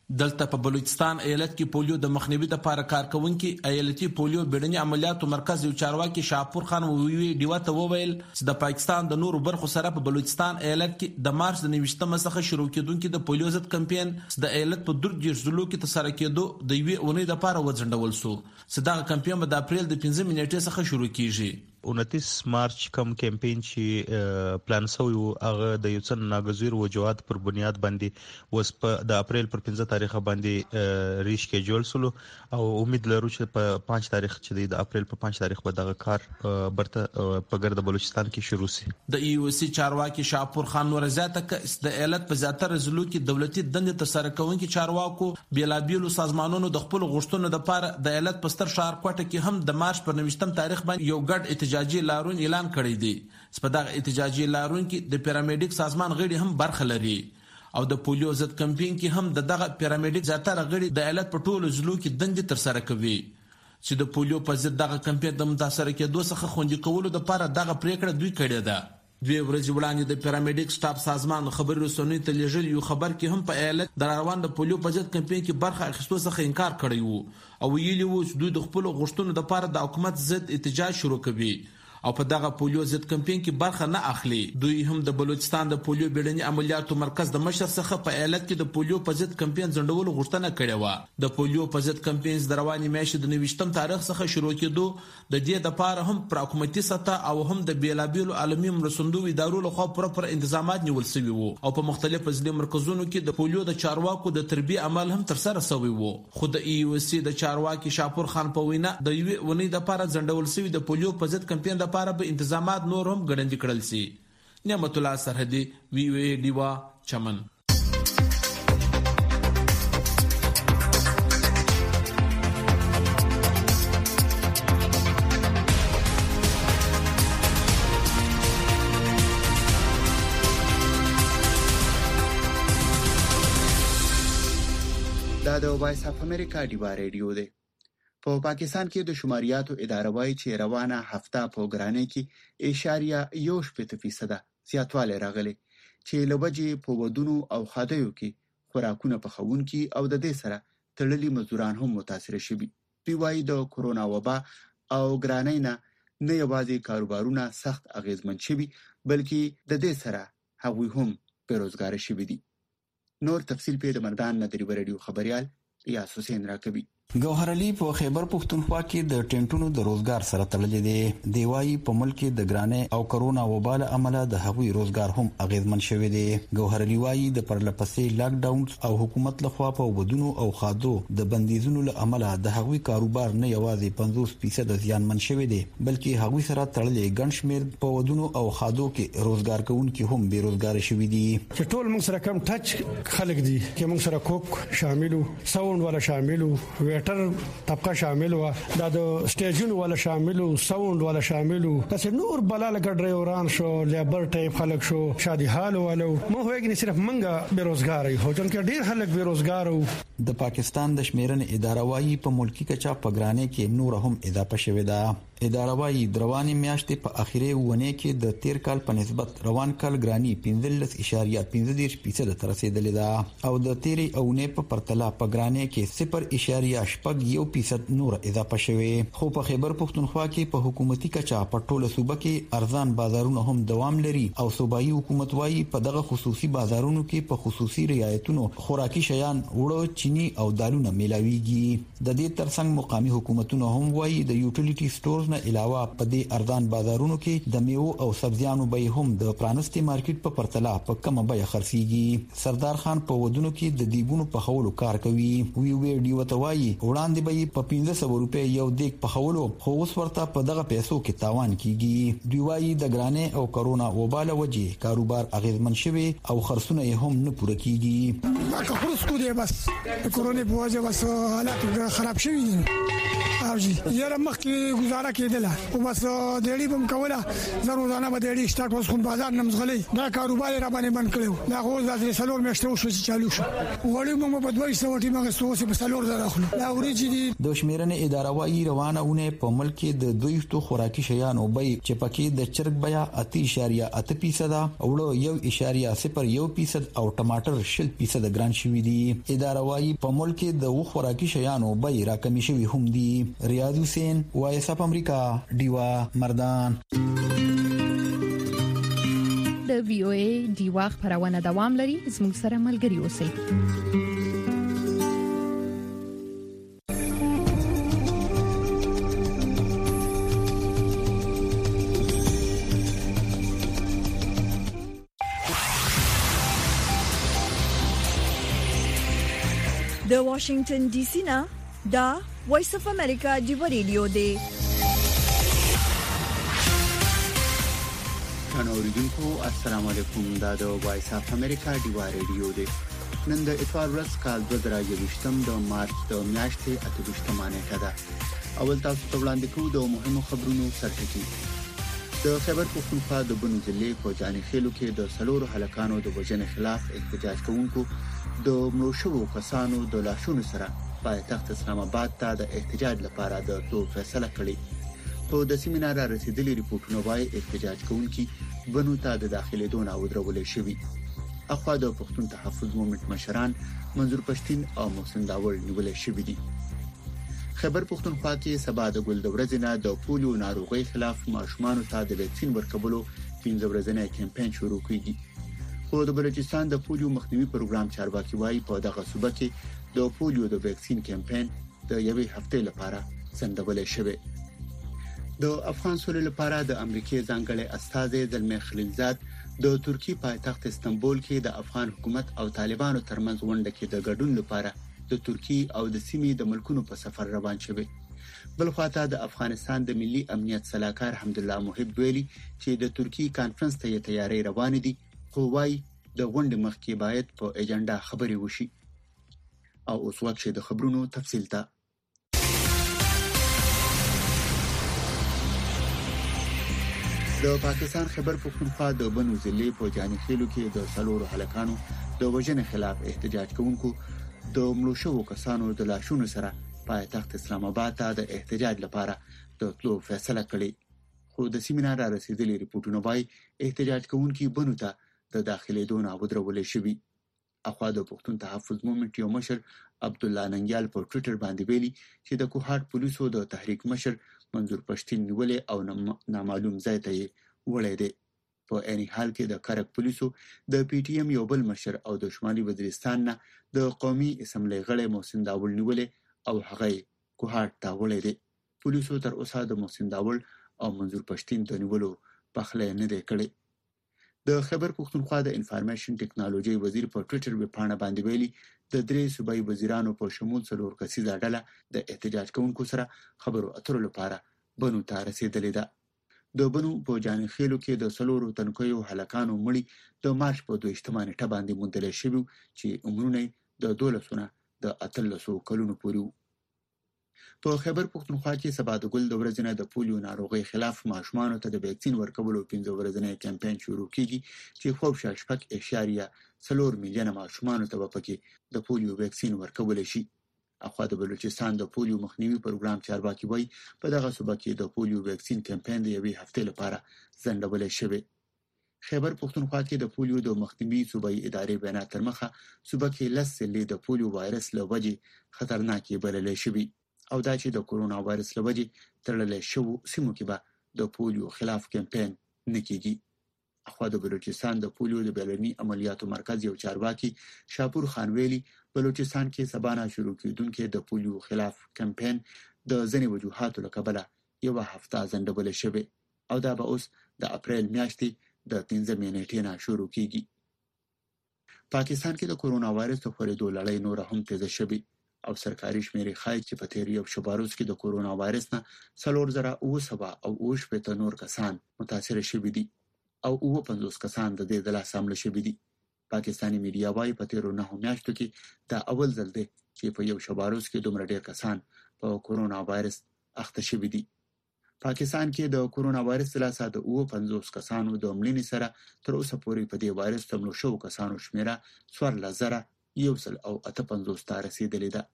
دلته په بلوچستان ایالت کې پولیو د مخنیوي لپاره کارکونکي ایالتي پولیو بیړني عملیاتو مرکز یو چارواکي شاپور خان وویل ډیوا ته وویل چې د پاکستان د نورو برخو سره په بلوچستان ایالت کې د مارچ د نوښتمه څخه شروع کېدونکي د پولیو ضد کمپاین د ایالت په درجه ضلعو کې ترسره کېدو د یوې اونۍ لپاره وځنډول شو چې دا کمپاین د اپریل د پنځه نیټې څخه شروع کیږي. انتیس مارچ کم کمپاین چې پلان شوی و هغه د یو څن ناګزیر وجوهات پر بنیاد باندې وس په د اپریل پر پنځه تاریخ باندې ری شیډول سولو او امید لرو چې په پنځه تاریخ چې د اپریل په پنځه تاریخ به دغه کار برته په ګرد بلوچستان کې شروع شي. د ایو سی چارواکي شاپور خان نور زیاته ک د ایالت په زیاتره ضلعو کې دولتي دندې ترسره کوونکي چارواکو بیلابیلو سازمانونو د خپل غوښتنو لپاره د ایالت په ستر ښار کوټه کې هم د مارچ پر نوښتم تاریخ باندې یو ګډ احتجاجي لارون اعلان کړی دی. سپدغه احتجاجي لارون کې د پیرامیډیک سازمان غړي هم برخه لري او د پولیو ضد کمپاین کې هم دغه پیرامیډیک زیاتره غړي د ایالت په ټولو ضلعو کې دندې ترسره کوي چې د پولیو په ضد دغه کمپاین د متاثر کېدو څخه خوندي کولو لپاره دغه پریکړه دوی کړې ده. دوی ورځ وړاندې د پیرامیډیک سټاف سازمان خبري رسونې ته لېږل یو خبر کې هم په ایالت د روان د پولیو په ضد کمپاین کې برخه اخیستو څخه انکار کړی وو او ویلي وو چې دوی د خپل غوښتنو لپاره د حکومت ضد احتجاج شروع کوي او په دغه پولیو ضد کمپاین کې برخه نه اخلي. دوی هم د بلوچستان د پولیو بیړني عملیاتو مرکز د مشر څخه په ایالت کې د پولیو په ضد کمپاین ځنډولو غوښتنه کړې و. د پولیو په ضد کمپاین د رواني میاشتې د نوښتم تاریخ څخه شروع کېدو د دې لپاره هم پر حکومتي سطح او هم د بیلابیلو عالمي مرستندو ادارو لخوا پوره پر تنظیمات نیول شوي وو او په مختلفو ضلع مرکزونو کې د پولیو د چارواکو د تربیه عمل هم ترسره شوی وو. خو د ای او سی د چارواکي شاپور خان په وینا د یوې اونۍ لپاره ځنډول شوی د پولیو په ضد کمپاین لپاره به تنظیمات نور هم ګړندې کړل شي. نعمت الله سرحدي وی وی ډیوا چمن. دا د وایس اف امریکا ډیوا ریډیو دی. په پاکستان کې د شماریاتو اداره وايي چې روانه هفته په ګرانۍ کې اشاریه یو شپږ فیصد زیاتوالی راغلی چې لوبجې په ودونو او خادیو کې خوراکونه پخونکي او د دې سره تړلي مزدوران هم متاثر شوي. دوی وايي د کورونا وبا او ګرانۍ نه نه یوازې کاروبارونه سخت اغیزمن شوي بلکې د دې سره هغوی هم بیروزګار شوي دي. نور تفصیل په مردان ندری ریډیو خبريال ریاض حسین راکوي. ګوهر علي په خیبر پښتونخوا کې د ټینټونو د روزګار سره تړلې دي. دیوای په ملک د ګرانې او کرونا وبا له امله د هغوی روزګار هم اغیزمن شوی دی. ګوهر علي وايي د پرلپسې لاک ډاون او حکومت لخوا په ودونو او خادو د بندیزونو له امله د هغوی کاروبار نه یوازې پنځوس فیصد زیانمن شوی دی بلکې هغوی سره تړلې ګڼ شمېر په ودونو او خادو کې روزګار کوونکي هم بیروزګار شوي دي. چې ټول موږ سره کم ټچ خلک دي چې موږ سره کوک شاملو ساوند والا شاملو ټر طبقه شامل و دا د سټیجونو ولا شامل او ساوند ولا شامل او تاسو نور بلاله ک ډرایوران شو لیبر ټایپ خلک شو شادي حال والو مو هوګنی صرف منګه بیروزګار هو ځکه چې ډیر خلک بیروزګار وو. د پاکستان د شمیرنې اداره وايي په ملکی کچا په ګرانې کې نور هم اضافه شوې ده. اداره وايي درواني میاشتې په اخیری ونه کې د تیر کال په نسبت روان کال ګرانی پنځلس اشاریه پنځه دېرش فیصد تر رسیدلې ده او د تیری اونه په پرتله په ګرانې کې صفر اشاریه شپږ یو فیصد نور اضافه شوې. خو په خیبر پښتونخوا کې په حکومتي کچا په ټوله صوبه کې ارزان بازارونه هم دوام لري او صوبایي حکومت وايي په دغه خصوصي بازارونو کې په خصوصي رعایتونو خوراکي شیان وړو چینی او دالونه ملاويږي. د دې ترڅنګ مقامي حکومتونه هم وايي د یوټیلیټي سٹورز نه علاوه په دې ارزان بازارونو کې د میوه او سبزیانو بیه هم د پرانستي مارکیټ په پرتله په کمه بیه خرڅيږي. سردار خان په ودونو کې د دیګونو په خولو کار کوي. وی وی ډی وتوایي وړاندې به په پنځه سوه روپۍ یو دیګ په خولو خو اوس ورته په دغه پیسو کې تاوان کیږي. دوی وايي د ګرانې او کرونا وباله وجې کاروبار اغیزمن شوی او خرڅونه یې هم نه پوره کیږي. که خرڅ کو دی بس کرونا په وجه بس حالات خراب شوي دي او جی یاره مخکې گزاره کېدله او بس دیړي بم کوله زروزانه به دیړي سٹارټ اوس کوم بازار نمزغلې دا کاروبار را باندې بند کړو دا خو د سلور میاشتو شو چې چالو شو وړي موږ په دوه سو ټیمه کې سوسه په سلور راخلو دا ورېږي دي د شمیرنې اداره وايي روانهونه په ملک د دویشتو خوراکي شیانو بای چې پکې د چرګ بیا اته اشاریه اته فیصد او یو اشاریه صفر یو فیصد او ټماټر شل فیصد ګران شوي دي. اداره وايي په ملک د و خوراکي شیانو بای راکمې شوي هم دي. ریاض حسین وایس اپ امریکا دیوا مردان. د وی او ای دیوا خبرونه دوام لري. زموږ سره ملګري اوسئ. د واشنگټن ډي سي نه دا وایس اف امریکا دی ریډیو دی. اوریدونکو السلام علیکم. دا د وایس اف امریکا دی ریډیو دی. نن د اتوار ورځ کال دوه زره یوویشتم د مارچ د میاشتې اته ویشتمه نیټه ده. اول تاسو ته وړاندې کوو د مهمو خبرونو سرټکی. د خیبر پختونخوا د بنو ضلع په جاني خیلو کې د سلورو هلکانو د وژنې خلاف احتجاج کوونکو د مړو شوو کسانو د لاشونو سره پایتخت اسلام آباد ته د احتجاج لپاره د تلو فیصله کړې. په د سیمینار را رسیدلي ریپورتونه وايي احتجاج کوونکي بنو ته د داخلي دون او درولې شوی. اخوا د پښتون تحفظ مومنت مشران منظور پښتين او محسن داور نیولې شوی دي. خیبر پختونخوا کې سبا د ګل د ورځې نه د پولیو ناروغي خلاف ماشومان ته د ویکسین ورکولو پنځه ورځې کمپاین شروع کیږي. خو د بلوچستان د پولیو مخنیوي پروګرام چارواکي وايي په دغه صوبه کې د پولیو د ویکسین کمپاین د یوې هفتې لپاره څنډول شوی. د افغان سولې لپاره د امریکای ځانګړي استازي زلمي خلیلزاد د ترکی پایتخت استنبول کې د افغان حکومت او طالبانو ترمنځ غونډه کې د ګډون لپاره د ترکی او د سیمې د ملکونو په سفر روان شوی. بل خواته د افغانستان د ملي امنیت صلاحکار حمدالله محب ویلي چې د ترکی کانفرنس ته تیاری روان دي. خو وايي د غونډې مخکې باید په ایجنډا خبرې وشي. او اوس وخت د خبرونو تفصیل ته. د پاکستان خیبر پختونخوا د بنو ضلع په جاني خیلو کې د سلورو هلکانو د وژنې خلاف احتجاج کوونکو د مړو شوو کسانو د لاشونو سره پایتخت اسلام آباد ته د احتجاج لپاره د تلو فیصله کړې. خو د سیمینار را رسیدلي ریپورتونه وايي احتجاج کوونکي بنو ته د داخلي دون او درولې شوی. اخوا د پښتون تحفظ مومنت یو مشر عبد الله ننګیال په ټوئیټر باندې ویلي چې د کوهاټ پولیسو د تحریک مشر منظور پښتين نیولې او نامعلوم ځای ته وړې دي. په اني حال کې د کرک پولیسو د پی ټی ایم یو بل مشر او د شمالي وزیرستان نه د قومي اسمبلی غړي محسن داول نیولې او هغه کوهاټ ته وړې دي. پولیسو تر اوسه د محسن داول او منظور پښتين د نیولو پخله نه دی کړی. د خیبر پختونخوا د انفارمیشن ټیکنالوژي وزیر په ټوئیټر وپاڼه باندې ویلي د درې صوبایي وزیرانو په شمول څلور کسیزه ډله د احتجاج کوونکو سره خبرو اترو لپاره بنو ته رسیدلې ده. د بنو په جاني خیلو کې د سلورو تنکیو هلکانو مړي د مارچ په دویشتمه نیټه باندې موندل شوی چې عمرونه د دولسونه د اتلسو کلونو پورې وو. په خیبر پختونخوا کې سبا د ګل د ورځې نه د پولیو ناروغي خلاف ماشومان ته د ویکسین ورکولو پنځه ورځې کمپاین شروع کیږي چې خو شاش پک اشاریه څلور میلیونه ماشومان ته په د پولیو ویکسین ورکول شي. اخوا د بلوچستان د پولیو مخنیوي پروګرام چارواکي وایي په دغه صوبه کې د پولیو ویکسین کمپاین د یوې هفتې لپاره ځنډول شوی. خیبر پختونخوا کې د پولیو د مخنیوي صوبایي ادارې بیانات تر مخه صوبه کې لس ضلع د پولیو وایرس له وجې خطرناکې بللې شوی او دا چې د کورونا وایرس له وجې تړلې شو سیمو کې به د پولیو خلاف کمپاین نه کیږي. اخوا د بلوچستان د پولیو د بیلنی عملیاتو مرکز یو چارواکي شاپور خان ویلي بلوچستان کې سبا نه شروع کیدونکې د پولیو خلاف کمپاین د ځنې وجوهاتو له کبله یو هفته ځنډول شوی او دا به اوس د اپریل میاشتې د پنځمې نیټې نه شروع کیږي. پاکستان کې د کورونا وایرس د خپرېدو لړۍ نور هم تیزه شوې او سرکاري شمیرې ښایي چې په تیر یو شباروز کې د کورونا وایرس نه څلور زره اوه سوه او اوه شپېته نور کسان متاثر شوي دي او اوه پنځوس کسان د دې د لاسه حمله شوي دي. پاکستاني میډیا وايي په تیرو نهو میاشتو کې دا اول ځل دی چې په یو شباروز کې دومره ډېر کسان په کورونا وایرس اخته شوي دي. پاکستان کې د کورونا وایرس لاسه د اوه پنځوس کسانو د مړینې سره تر اوسه پورې په دې وایرس تملو شو کسانو شمیره څوارلس زره یو سل او اته پنځوس ته رسیدلې ده.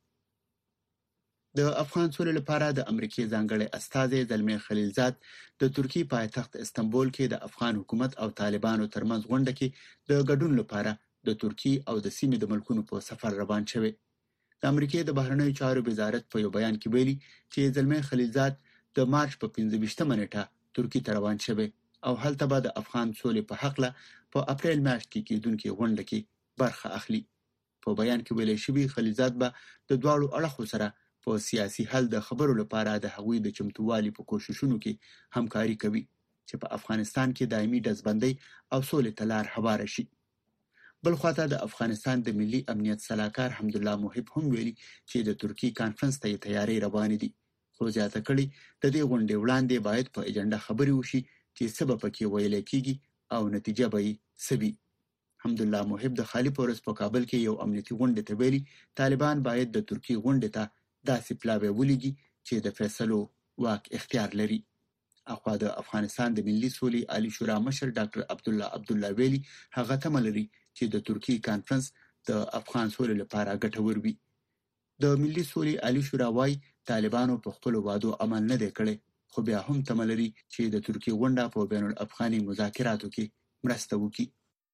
د افغان سولې لپاره د امریکای ځانګړي استازي زلمي خلیلزاد د ترکی پایتخت استنبول کې د افغان حکومت او طالبانو ترمنځ غونډه کې د ګډون لپاره د ترکی او د سیمې د ملکونو په سفر روان شوی. د امریکای د بهرنیو چارو وزارت په یو بیان کې ویلي چې زلمي خلیلزاد د مارچ په پنځه ویشتمه نیټه ترکی ته روان شوی او هلته به د افغان سولې په حق له په اپریل میاشت کې کېدونکې غونډه کې برخه اخلي. په بیان کې ویل شوی خلیلزاد به د دواړو اړخو سره په سیاسي حل د خبرو لپاره د هغوی د چمتووالي په کوششونو کې همکاري کوي چې په افغانستان کې دایمي ډزبندۍ او سولې ته لار هواره شي. بل خواته د افغانستان د ملي امنیت سلاکار حمدالله محب هم ویلي چې د ترکی کانفرنس ته تیاری روان دي، خو زیاته کړي د دې غونډې وړاندې باید په اجنډا خبرې وشي چې څه به پکې ویل کېږي او نتیجه به یې څه وي. حمدالله محب د خالي پورس په کابل کې یو امنیتي غونډې ته ویلي طالبان باید د ترکی غونډې ته داسې پلاوی ولېږي چې د فیصلو واک اختیار لري. اخوا د افغانستان د ملي سولې عالی شورا مشر ډاکټر عبدالله عبدالله ویلي هغه تمه لري چې د ترکی کانفرنس د افغان سولې لپاره ګټور وي. د ملي سولې عالی شورا وايي طالبانو په خپل وعدو عمل نه دی کړی، خو بیا هم تمه لري چې د ترکی غونډه په بین الافغاني مذاکراتو کې مرسته وکړي.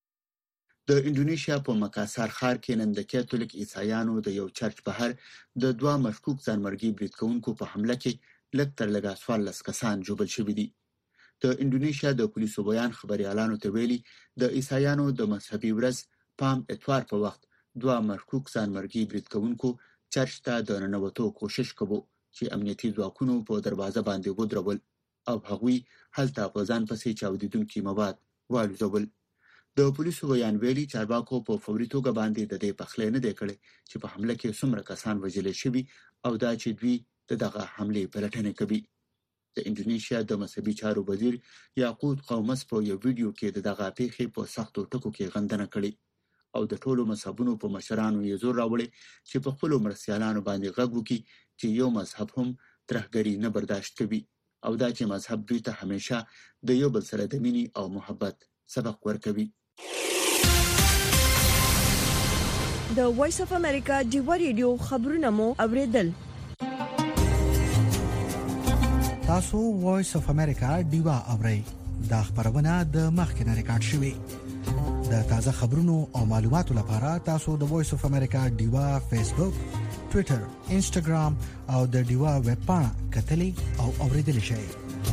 د انډونیشیا په مکاسار ښار کې نن د کاتولیک عیسایانو د یو چرچ بهر د دوه مشکوک ځانمرګي برید کوونکو په حمله کې لږ تر لږه څوارلس کسان ژوبل شوي دي. د انډونیشیا د پولیسو بیان خبريالانو ته ویلي د عیسایانو د مذهبي ورځ پام اتوار په وخت دوه مشکوک ځانمرګي برید کوونکو چرچ ته د ننوتو کوشش کوو چې امنیتي ځواکونو په دروازه باندې ودرول او هغوی هلته په ځان پسې چاودیدونکي مواد والوزول. د پولیسو بیان ویلي چارواکو په فوري توګه باندې د دې پخلی نه دی کړی چې په حمله کې څومره کسان وژل شوي او دا چې دوی د دغه حملې پلټنه کوي. د انډونیشیا د مذهبي چارو وزیر یاقوت قومس په یو ویډیو کې د دغه پیښې په سختو ټکو کې غندنه کړې او د ټولو مذهبونو په مشرانو یې زور راوړی چې په خپل مرسیالانو باندې غږ وکړي چې یو مذهب هم ترهګري نه برداشت کوي او دا چې مذهب دوی ته همیشه د یو بل سره د مینې او محبت سبق ورکوي. د وایس اف امریکا ډیوا ریډیو خبرونه مو اوریدل. تاسو وایس اف امریکا ډیوا اورئ. دا خبرونه د مخکنه ریکارډ شوې. د تازه خبرونو او معلوماتو لپاره تاسو د وایس اف امریکا ډیوا فیسبوک، ټوئیټر، انسټاګرام او د ډیوا ویب پاڼه کتلې او اوریدل شئ.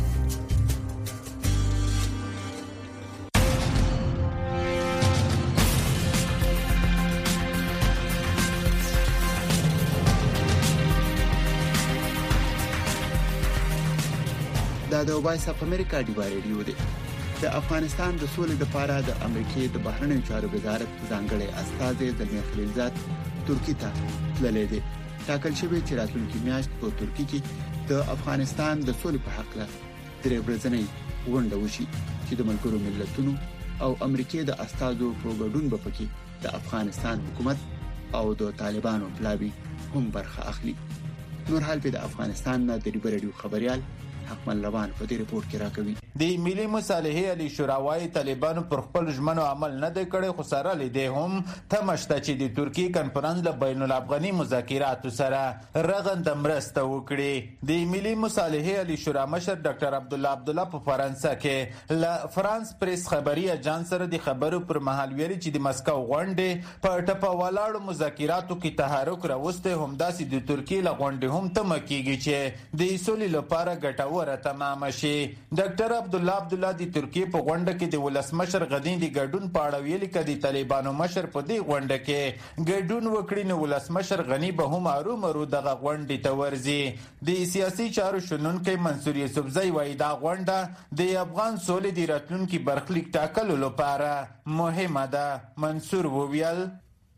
دا د وایس اف امریکا ډیوا ریډیو دی. د افغانستان د سولې لپاره د امریکای د بهرنیو چارو وزارت ځانګړي استازي زلمي خلیلزاد ترکی ته تللی دی. ټاکل شوی چې راتلونکي میاشت په ترکی کې د افغانستان د سولې په حق له درې ورځې غونډه وشي چې د ملګرو ملتونو او امریکای د استازو په ګډون به پکې د افغانستان حکومت او د طالبانو پلاوی هم برخه اخلي. نور حال په د افغانستان نه د ډیوا ریډیو خبريال حکمن لوان په دې ریپورت کې راکوي. د ملي مصالحې علی شوراوای طالبانو پر خپل ژمنو عمل نه دی کړی، خو سره لیدې هم تمشته چې د ترکی کانفرنس له بین الافغاني مذاکراتو سره رغنده مرسته وکړي. د ملي مصالحې علی شورا مشر ډاکټر عبدالله عبدالله په فرانسه کې له فرانس پریس خبري اجانس سره د خبرو پر مهال ویلي چې د مسکو غونډې په ټپه ولاړو مذاکراتو کې تحرک راوسته، همداسې د ترکی له غونډې هم تمه کیږي چې د سولې لپاره ګټور ورته تمام شي. ډاکټر عبدالله عبدالله د ترکیه په غونډه کې د ولسمشر غنی د ګډون په اړه ویلي کړي طالبانو مشر په دې غونډه کې ګډون وکړي نو ولسمشر غنی به هم ارومرو دغه غونډې ته ورځي. د سیاسي چارو شنونکي منصور یوسفزئی وایي دا غونډه د افغان سولې د راتلونکي برخلیک ټاکلو لپاره مهمه ده. منصور وویل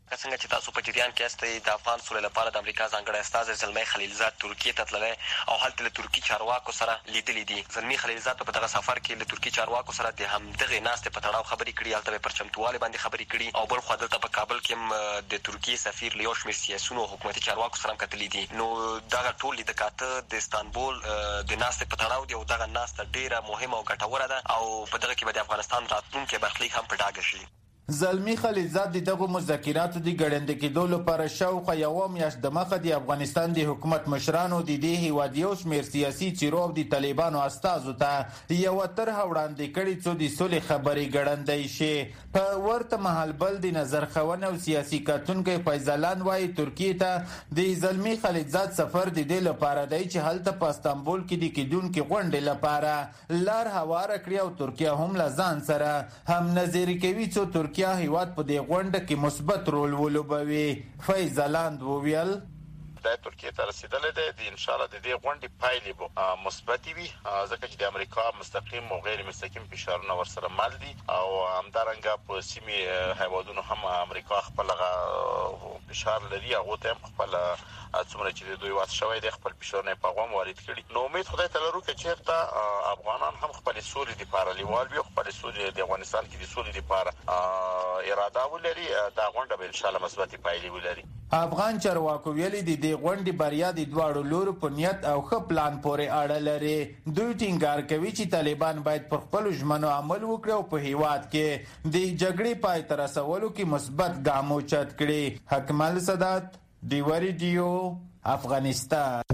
څنګه چې تاسو په جریان کې استئ د افغان سولې لپاره د امریکا ځانګړی استازی زلمی خلیلزاد ترکیه ته تللی او هلته له ترکی چارواکو سره لیدلي دي. زلمی خلیلزاد په دغه سفر کې له ترکی چارواکو سره د همدغې ناستې په تړاو خبرې کړي، هلته پر چمتووالي باندې خبرې کړي او بل خوا دلته په کابل کې د ترکی سفیر له یو شمېر سیاسیونو او حکومتي چارواکو سره هم کتلي دي. نو دغه ټول لیدکاته د استانبول د ناستې په تړاو دي او دغه ناسته ډیره مهمه او ګټوره ده او په دغه کې به د افغانستان راتلونکی برخلیک هم په ډاګه شي. زلمی خلیلزاد دغه مذاکراتو د ګړندې کېدو لپاره شاوخوا یو میاشت د مخه د افغانستان د حکومت مشرانو د دې هیواد یو شمېر سیاسي څیرو او د طالبانو استازو ته یو طرحه وړاندې کړې څو د سولې خبرې ګړندۍ شي. په ورته مهال بل د نظرخونه او سیاسي کتونکي فیضلان وايي ترکیه ته د زلمی خلیلزاد سفر د دې لپاره دی چې هلته په استانبول کې د کېدونکو غونډې لپاره لار هواره کړي او ترکیه هم له ځان سره هم نظر کوي څو ترکیه یا هیواد په دې غونډه کې مثبت رول ولوبوي. فیضلاند وویل د ترکیه ته رسیدلې ده د ان شاء الله د دې غونډې پایلې به مثبت وي ځکه چې د امریکا مستقیم او غیر مستقیم فشارونه ورسره مل دي او همدارنګه په سیمې هیوادونو هم امریکا خپل فشار لري هغه ته خپل څومره چې دوی واس شوی د خپل فشارونه په غوم وارد کړي. نو امید خدای تعالی لرو چې چیرته افغانان هم خپل سولې لپاره لیوال وي خپل سولې د افغانستان کې د سولې لپاره اراده ولري دا غونډه به ان شاء الله مثبت پایلې ولري. افغان چارواکو ویلي دي د غونډې بریا د دواړو لورو په نیت او ښه پلان پورې اړه لري. دوی ټینګار کوي چې طالبان باید پر خپل ژمنو عمل وکړي او په هیواد کې د جګړې پای ته رسولو کې مثبت ګام اوچت کړي. حکمل سادات دیوا ریډیو افغانستان.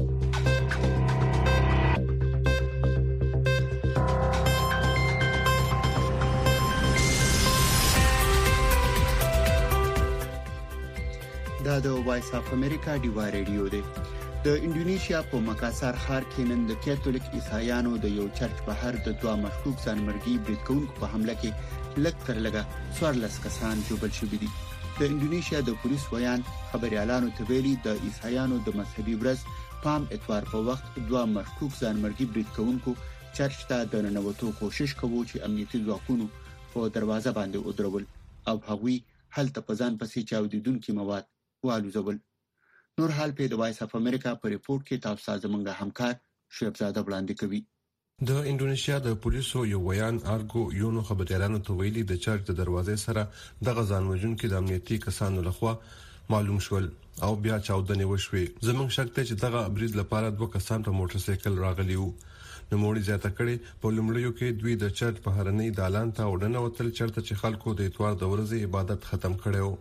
دا د وایس اف امریکا دیوا ریډیو دی. د انډونیشیا په مکاسار ښار کې نن د کاتولیک عیسایانو د یو چرچ بهر د دوه مشکوک ځانمرګي بریدکونکو په حمله کې لږ تر لږه څوارلس کسان ژوبل شوي دي. د انډونیشیا د پولیس ویان خبريالانو ته ویلي د عیسایانو د مذهبي ورځ پام اتوار په وخت دوه مشکوک ځانمرګي بریدکونکو چرچ ته د ننوتو کوشش کوي چې امنیتي ځواکونو په دروازه باندې ودرول او هغوی هلته په ځان پسې چاودیدونکي مواد والوزول. نور حال په د وایس اف امریکا په ریپورت کې تاسو زمونږ همکار شعیب زاده وړاندې کوي. د انډونیشیا د پولیسو یو ویان ارګو یونو خبريالانو ته ویلي د چرچ د دروازې سره د غزان وجونکو د امنیتي کسانو لخوا معلوم شول او بیا چاودنې وشوې. زمونږ شک ته چې دغه برید لپاره دوه کسان په موټر سایکل راغلي وو. نو موړي زیاته کړي په لومړیو کې دوی د چرچ په هرنۍ دالان ته وډنه وتل چرته چې خلکو د اتوار د ورځې عبادت ختم کړو.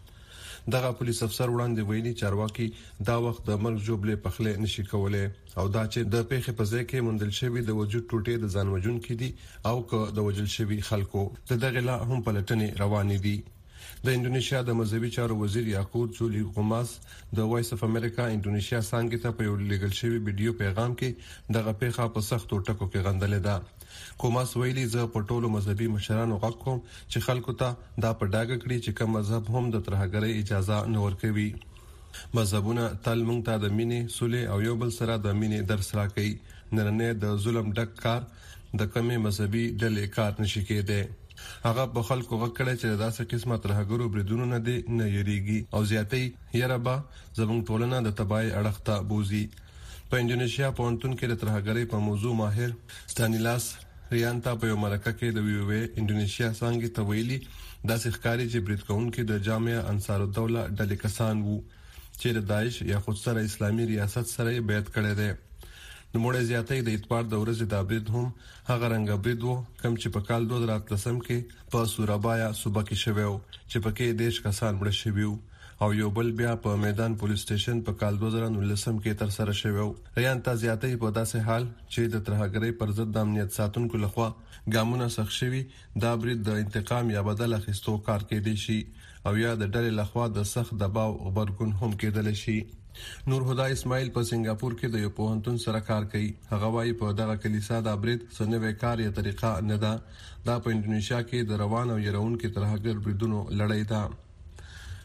دغه پولیس افسر وړاندې ویلي چارواکي دا وخت د مرګ جوړلې پخله نشي کولای او دا چې د پیښې په ځای کې مندل شوی د وجود ټوټې د ځانوجون کې دي او که د وجل شوی خلکو د دغه لا هم پلټنې روانې دي. د انډونیشیا د مذهبي چارو وزیر یاکوت زولی غوماس د وایس اف امریکا انډونیشیا څنګه ته په یو لیګل شوی ویډیو پیغام کې دغه پیښه په سختو ټکو کې غندلې ده. کوماس ویلي زه په ټولو مذهبي مشرانو غږ کوم چې خلکو ته دا په ډاګه کړي چې کوم مذهب هم د ترهګرۍ اجازه نه ورکوي. مذهبونه تل موږ ته د مینې، صلح او یو بل سره د مینې درس راکوي. نرنه د ظلم ډک کار د کمې مذهبي ډلې کار نشي کېدی. هغه په خلکو غږ کړي چې داسې قسمه ترهګرو بریدونو نه دي نه یریږي او زیاتې یربا زموږ ټولنه د تباہي اړخ ته بوزي. په انډونیشیا په انټون کې د ترهګرۍ په موضوع ماهر ستانیلاس ریانتا په یو مرکه کې د وی وی انډونیشیا څنګه ته ویلي داسې ښکاری چې برید کوونکو د جامعه انصار الدوله ډلې کسان وو چې د داعش یا خود سره اسلامي ریاست سره بیعت کړی دی. نو موږ زیاتې د اتوار د ورځې د برید هم هغه رنګ برید وو کم چې په کال دوه هزار اتلسم کې په سورابایا صوبه کې شوی و چې پکې دیش کسان مړ شوي وو او یو بل بیا په میدان پولیس سټیشن په کال دوه هزار نولسم کې تر سره شوی و. ریان ته زیاتې په داسې حال چې د ترهګرۍ پر ضد د امنیت ساتونکو لخوا ګامونه سخت شوي دا برید د انتقام یا بدل اخیستو کار کې دی شي او یا د ډلې لخوا د سخت دباو خبرګون هم کېدل شي. نور هدا اسماعیل په سنگاپور کې د یو پوهنتون سره کار کوي. هغه وايي په دغه کلیسا د برید سنوي کار یا طریقه نه ده. دا په انډونیشیا کې د روان او يرون کې ترهګر بریدونو لړۍ ده.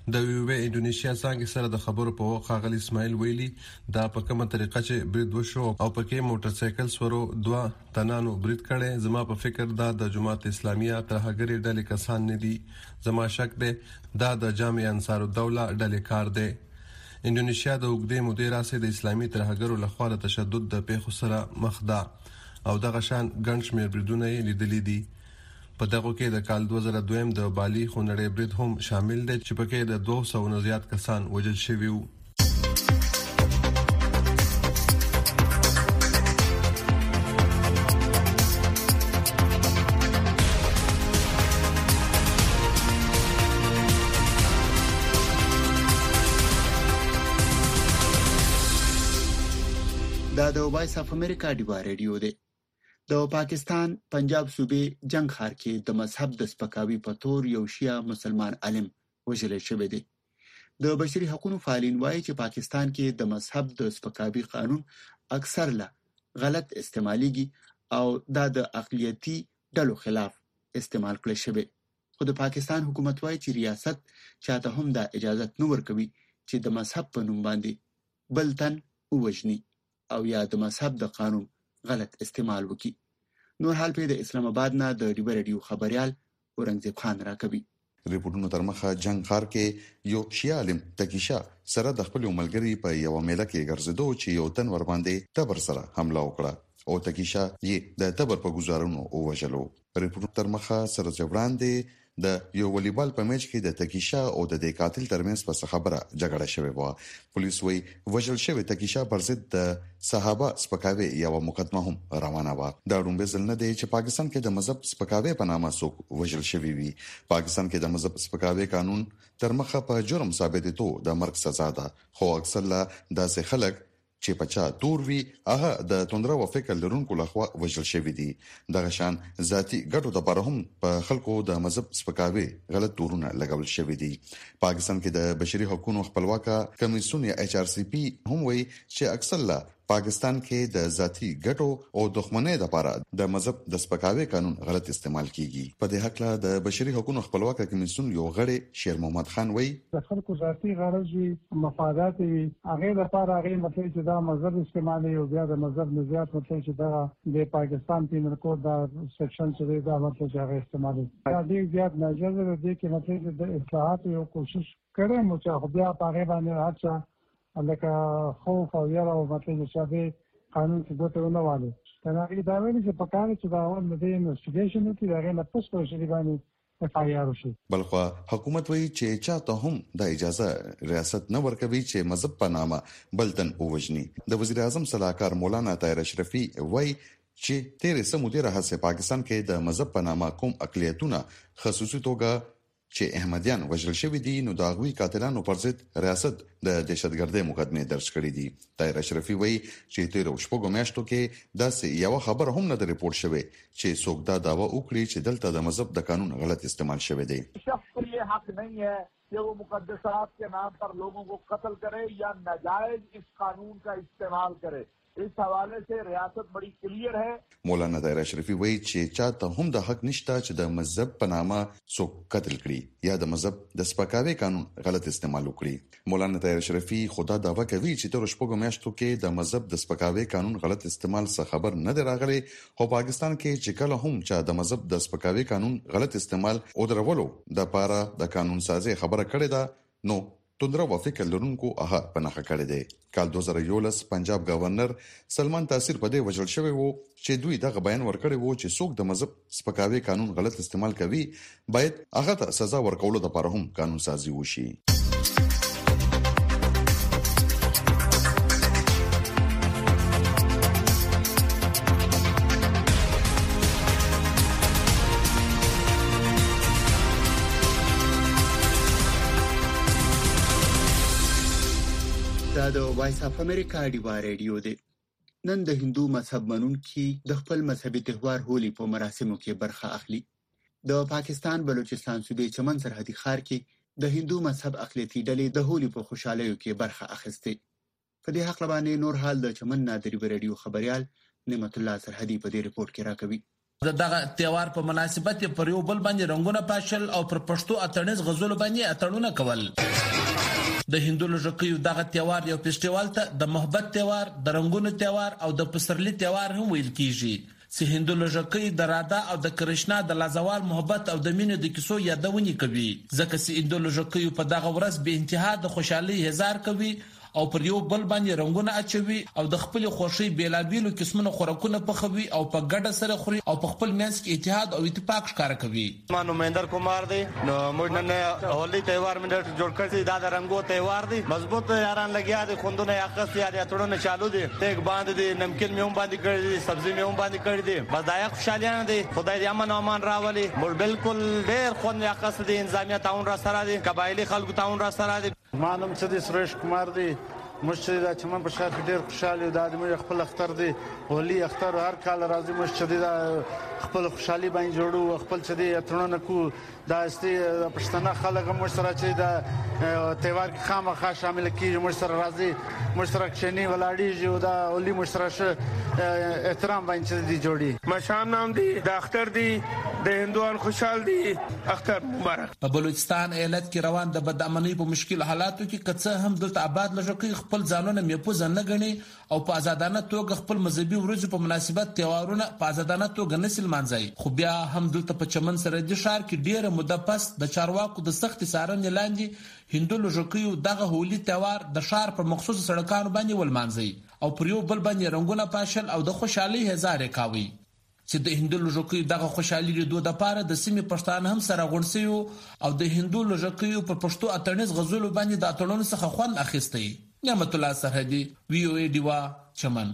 د ویوې انډونیشیا څنګه سره د خبرو په وخت غلی اسماعیل ویلي دا په کومه طریقه چې برید وشو او پکې موټر سایکل سورو دوه تنانو برید کړي زما په فکر دا د جماعت اسلامیه ترهګری ډلې کسان نه دي زما شک دی دا د جامع انصار الدوله ډلې کار دی انډونیشیا د وګړي مدیر راسي د اسلامي ترهګرو لخوا د تشدد د پیښو سره مخ ده او دغه شان ګڼ شمېر بریدونه لیدلې دي په دغه کې د کال دوه زره دوه د بالي خونړې برید هم شامل دی چې پکې د دوه سوه نه زیات کسان وژل شوي وو. دا د وایس اف امریکا ډیوا ریډیو دی. د پاکستان پنجاب صوبې جنگ ښار کې د مذهب د سپکاوي په تور یو شیعه مسلمان عالم وژل شوی دی. د بشري حقوقو فعالین وایي چې پاکستان کې د مذهب د سپکاوي قانون اکثر له غلط استعماليږي او دا د اقلیتي ډلو خلاف استعمال کړل شوی. خو د پاکستان حکومت وایي چې ریاست چاته هم دا اجازه نه ورکوي چې د مذهب په نوم باندې بل تن ووژني او یا د مذهب د قانون غلط استعمال وکي. نور حال په د اسلام آباد نه د ریبر ریډیو خبريال اورنګزیب خان راکوي. ریپورتونو تر مخه جنگ خار کې یو شیعه عالم تکیشا سره د خپل ملګری په یو میله کې ګرځېدو چې یو تن ور باندې تبر سره حمله وکړه او تکیشا یې د تبر په گزارونو ووجلو. ریپورت تر مخه سره وړاندې د یو والیبال په میچ کې د تکیشا او د دې قاتل ترمنځ په خبره جګړه شوې و. پولیس وایي وژل شوی تکیشا پر ضد د صحابه سپکاوي یو مقدمه هم روانه و. دا رومبه ځل نه دی چې پاکستان کې د مذهب سپکاوي په نامه څوک وژل شوی وي. پاکستان کې د مذهب سپکاوي قانون تر مخه په جرم ثابتېدو د مرګ سزا ده خو اکثر لا داسې خلک چې پچا تور وی هغه د توندره و فکر لرونکو لخوا وژل شوی دي. دغه شان ذاتی ګټو د لپاره هم په خلکو د مذهب سپکاوي غلط تورونه لګول شوی دي. پاکستان کې د بشري حقوقو خپلواکه کمیسیون یا ایچ آر سی پی هم وایي چې اکثر لا پاکستان کې د ذاتی ګټو او دښمنۍ لپاره د مذهب د سپکاوي قانون غلط استعمال کیږي. په دې حق لا د بشري حقوقو خپلواکه کمیسیون یو غړي شیر محمد خان وایي د خلکو ذاتی غرض وي مفادات وي هغه لپاره هغه مطلب چې دا مذهب استعمالي او بیا د مذهب نزيات مطلب چې دا د پاکستان پینل کوډ دا سیکشن چې دا مطلب چې هغه استعمالي دا ډیر زیات ناجایز دی چې مطلب د اصلاحات یو کوشش کړي مو چې بیا په هغه باندې راځي لکه خوف او یاره او مطلب مشابه قانون کې ګوته ونه والي کنه دا ویل چې په کار چې دا ول د انویسټیګیشن کې دا غي نه پس په شری باندې اف آی آر شي. بلخو حکومت وایي چې چاته هم د اجازه ریاست نه ورکوي چې مذهب په نامه بلتن ووجني. د وزیر اعظم صلاحکار مولانا طاهر اشرفي وایي چې تیر سمو ډیره هڅه پاکستان کې د مذهب په نامه کوم اقلیتونه خصوصي توګه چې احمدیان وژل شوی دي نو دا غوي قاتلانو پر ضد ریاست د دهشتګردۍ مقدمه درج کړې دي. طاهر اشرفي وایي چې تیر شپږو میاشتو کې داسې یو خبر هم نه ریپورت شوی چې څوک دا داوا وکړي چې دلته د مذهب د قانون غلط استعمال شوی دی. شخص کو یہ حق نہیں ہے کہ وہ مقدسات کے نام پر لوگوں کو قتل کرے یا ناجائز اس قانون کا استعمال کرے. اس حوالے سے ریاست بڑی کلیئر ہے. مولانا طاهر اشرفي وایي چې چاته هم د حق نشته چې د مذهب په نامه څوک قتل کړي یا د مذهب د سپکاوي قانون غلط استعمال وکړي. مولانا طاهر اشرفي خدا داوا کوي چې تر شپږو میاشتو کې د مذهب د سپکاوي قانون غلط استعمال څخه خبر نه دی راغلی خو پاکستان کې چې کله هم چې د مذهب د سپکاوي قانون غلط استعمال او درولو د لپاره د قانون سازي خبره کړې ده نو توندره و فکر لرونکو هغه پنهخه کړی دی. کال دوه زره یولس پنجاب گورنر سلمان تاثیر په دې وجل شوی وو چې دوی دغه بیان ورکړی وو چې څوک د مذهب سپکاوي قانون غلط استعمال کوي باید هغه ته سزا ورکولو لپاره هم قانون سازي وشي. دا د وایس اف امریکا ډیوا ریډیو دی. نن د هندو مذهب منونکي د خپل مذهبي تهوار هولي په مراسمو کې برخه اخلي. د پاکستان بلوچستان صوبې چمن سرحدي ښار کې د هندو مذهب اقلیتي ډلې د هولي په خوشحالیو کې برخه اخیسته. په دې حق باندې نور حال د چمن نادری ریډیو خبريال نعمت الله سرحدي په دې ریپورت کې راکوي. دغه تیوار په مناسبت پر یو بل باندې رنگونه پاشل او پر پښتو اتڼیز غزل باندې اتړونه کول. د هندو لږکیو دغه تیوار یو فیسټیوال ته د محبت تیوار، د رنگونو تیوار او د پسرلی تیوار هم ویل کیږي. چې هندو لږکي د رادا او د کرشنا د لازوال محبت او د مینې د کیسو یادونه کوي، ځکه چې هندو لږکي په دغه ورځ به انتها د خوشحالي هزار کوي او پر یو بل باندې رنگونه اچوي او د خپل خوشي بیلابیلو قسمونو خوراکونه پخوي او په ګډه سره خوري او په خپل منځ کې اتحاد او اتفاق ښکار کوي. مانو مهندر کمار دی نو موږ نن هولي تهوار منډه جوړ کړی دا د رنگو تهوار دی. مضبوط یاران لګیا دي، خوندونه یاقص یاد اتړونه چالو دي، تګ باندې دي، نمکین میوم باندې کړی دي، سبزی میوم باندې کړی دي. مزایا خوشالیان دي، خدای دې امن او امان راولي. موږ بالکل ډېر خوند یاقص دي، انځامیا تاون را سره دي، قبایلی خلکو تاون را سره دي. مانم چې د سریش کمار دی مشتری دا چمن په شهر کې ډېر خوشاله د ادمي خپل اختر دی، هولي اختر هر کال راځي. مشتری دا خپل خوشحالي باندې جوړو، خپل چې دی اترونه کو دا استي پښتنه خلک مشترک چې دا تهوار کې خامخا شامل کیږي، مشترک راځي، مشترک شنی ولاړیږي او دا هولي مشترک احترام باندې دی جوړي. مشام نام دی د اختر دی، د هندوان خوشحال دی، اختر مبارک. په بلوچستان ایالت کې روان د بدامنۍ په مشکل حالاتو کې کڅه هم دلته آباد لږکي خپل ځانونه میپوز نه غني او په آزادانه توګه خپل مذهبي ورځو په مناسبت تیوارونه په آزادانه توګه نسل مانځي. خو بیا هم دلته په چمن سره د شهر کې ډیره موده پس د چارواکو د سخت څارنې لاندې هندو لږکیو دغه هولي تیوار د شهر پر مخصوص سړکانو باندې ولمانځي او پر یو بل باندې رنگونه پاشل او د خوشحالي هزار کوي. چې د هندو لږکیو دغه خوشحالي لیدو د پاره د سیمې پښتانه هم سره غونډسیو او د هندو لږکیو په پښتو اتڼیز غزل باندې د اتړونو څخه خوند اخیستی. نعمت الله سرحدي، وی او ای دیوا، چمن.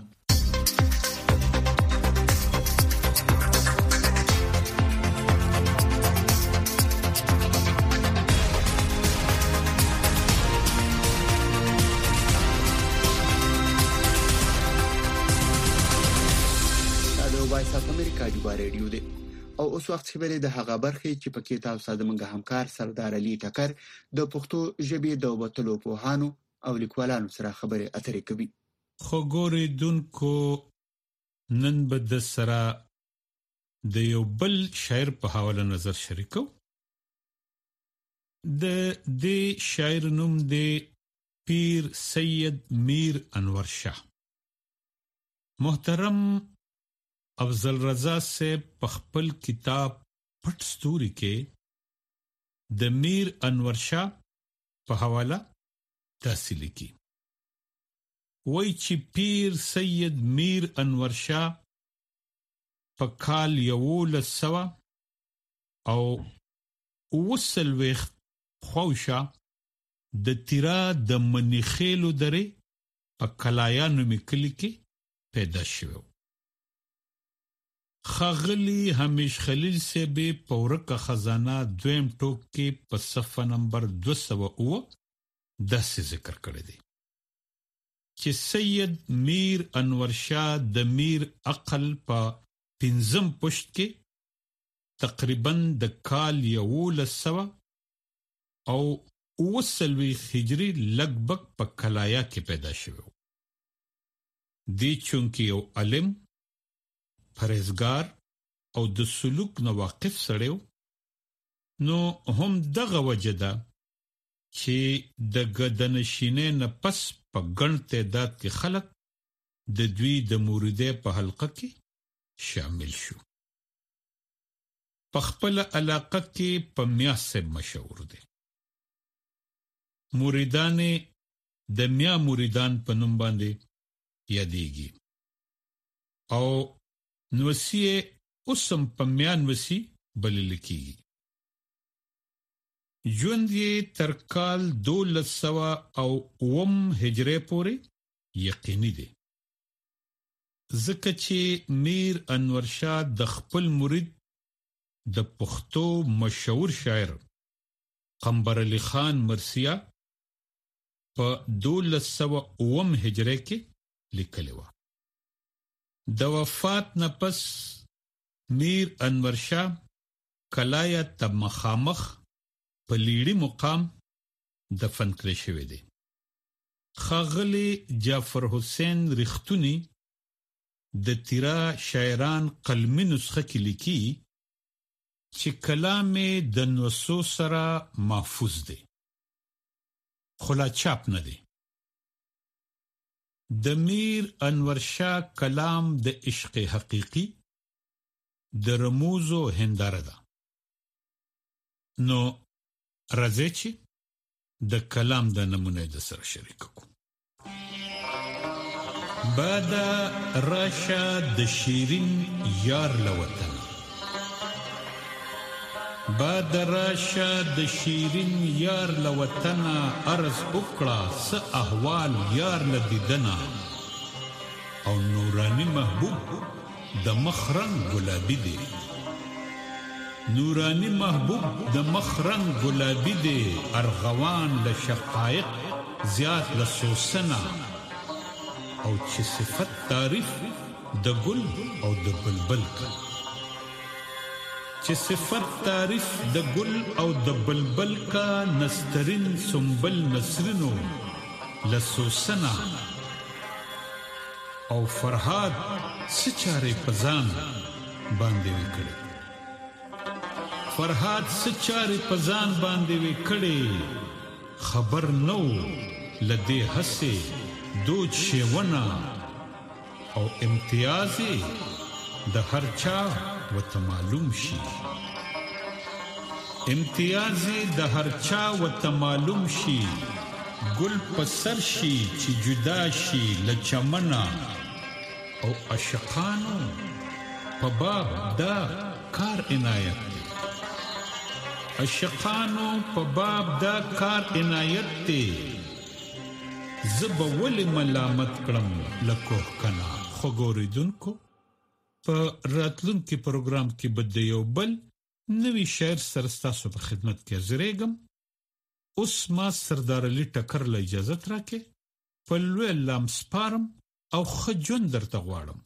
وایس اف امریکا دیوا رادیو دی او اوس وخت خبرې د هغه برخې چې پکې تاسو د منګه همکار سردار علي ټکر د پښتو ژبې د وټلو په هانو او لیکوالانو سره خبرې اترې کوي. خو ګورې دونکو نن به د سره د یو بل شاعر په حواله نظر شریکو. د دې شاعر نوم دی پیر سید میر انور شاه. محترم افضل رضا سے پخپل کتاب پټ ستوري کې د میر انور شاه په حواله تحصیل کی وای چې پیر سید میر انور شاه په کال یو سوا او وصل وخت خوشا د تیرا د منیخیلو درې په کلایانو میکلی کې پیدا شوه. خغلی همیش خلیل سے به پورکه خزانه دویم ټوک کې په صفحه نمبر دو سو او دس ذکر کړی دی چې سید میر انور شاه د میر عقل په پنځم پشت کې تقریبا د کال یو سو او اوسلوی هجری لګبګ په کلایا کې پیدا شوی دی. چونکی یو علم، پرهیزګار او د سلوک نه واقف سړیو نو هم دغه وجدا چې د ګدنشینې نه پس په ګڼ تعداد کې خلک د دوی د مریدۍ په حلقه کې شامل شو. په خپل علاقه کې په میاسب مشهور دي. مریدان د میا مریدان په نوم باندې یادېږي او نوسیه اوسم په میان وسی بلل کیږي. ژوند یې تر کال دولس سوه او اوم هجرې پورې یقیني دی، ځکه چې میر انور شاه د خپل مرید د پښتو مشهور شاعر قمبر علی خان مرثیه په دولس سوه اوم هجرې کې لیکلی و. د وفات نه پس میر انور شاه کلایا ته مخامخ په لیړی مقام دفن کړی شوی دی. ښاغلی جعفر حسین رښتونی د تیرا شاعران قلمي نسخه کې لیکي چې کلام د نوسو سره محفوظ دی خلا چاپ نه دی. د میر انور شاه کلام د عشق حقیقی د رموزو هنداره ده. نو راځي چې د کلام د نمونه د سره شریک کو. بعد راشه د شیرین یار لوطن، بعد راشه د شیرین یار لوطن، عرض وکړه س احوال یار لدیدنا، او نورانی محبوب د مخرنګ ګلابي دی، نورانی محبوب د مخرنګ ګلابي دی، ارغوان له شقایق زیات له سوسنه، او چې صفت تعریف د ګل او د بلبل کا، چې صفت تعریف د ګل او د بلبل کا، نسترین سنبل نسرینو لسوسنا، او فرهاد سچاره پزان باندې وکړي، فرهاد سچاره پزان باندې وکړي، خبر نو لدی حسه دوج شیونا، او امتیازی د هر چا وته معلوم شي، امتیازی د هر چا وته معلوم شي، گل پسر شي چې جدا شي لچمنا، او عاشقانو په باب دا کار عنایت دی، عاشقانو په باب دا کار عنایت دی، زب ولی ملامت کړم لکه کنا. خو ګوریدونکو په راتلون کې پروګرام کې بد یو بل نوی شاعر سره ستاسو په خدمت کې حاضرېږم. اوس ما سردار علي ټکر له اجازه راکې په لوی لام سپارم او ښه ژوند درته غواړم.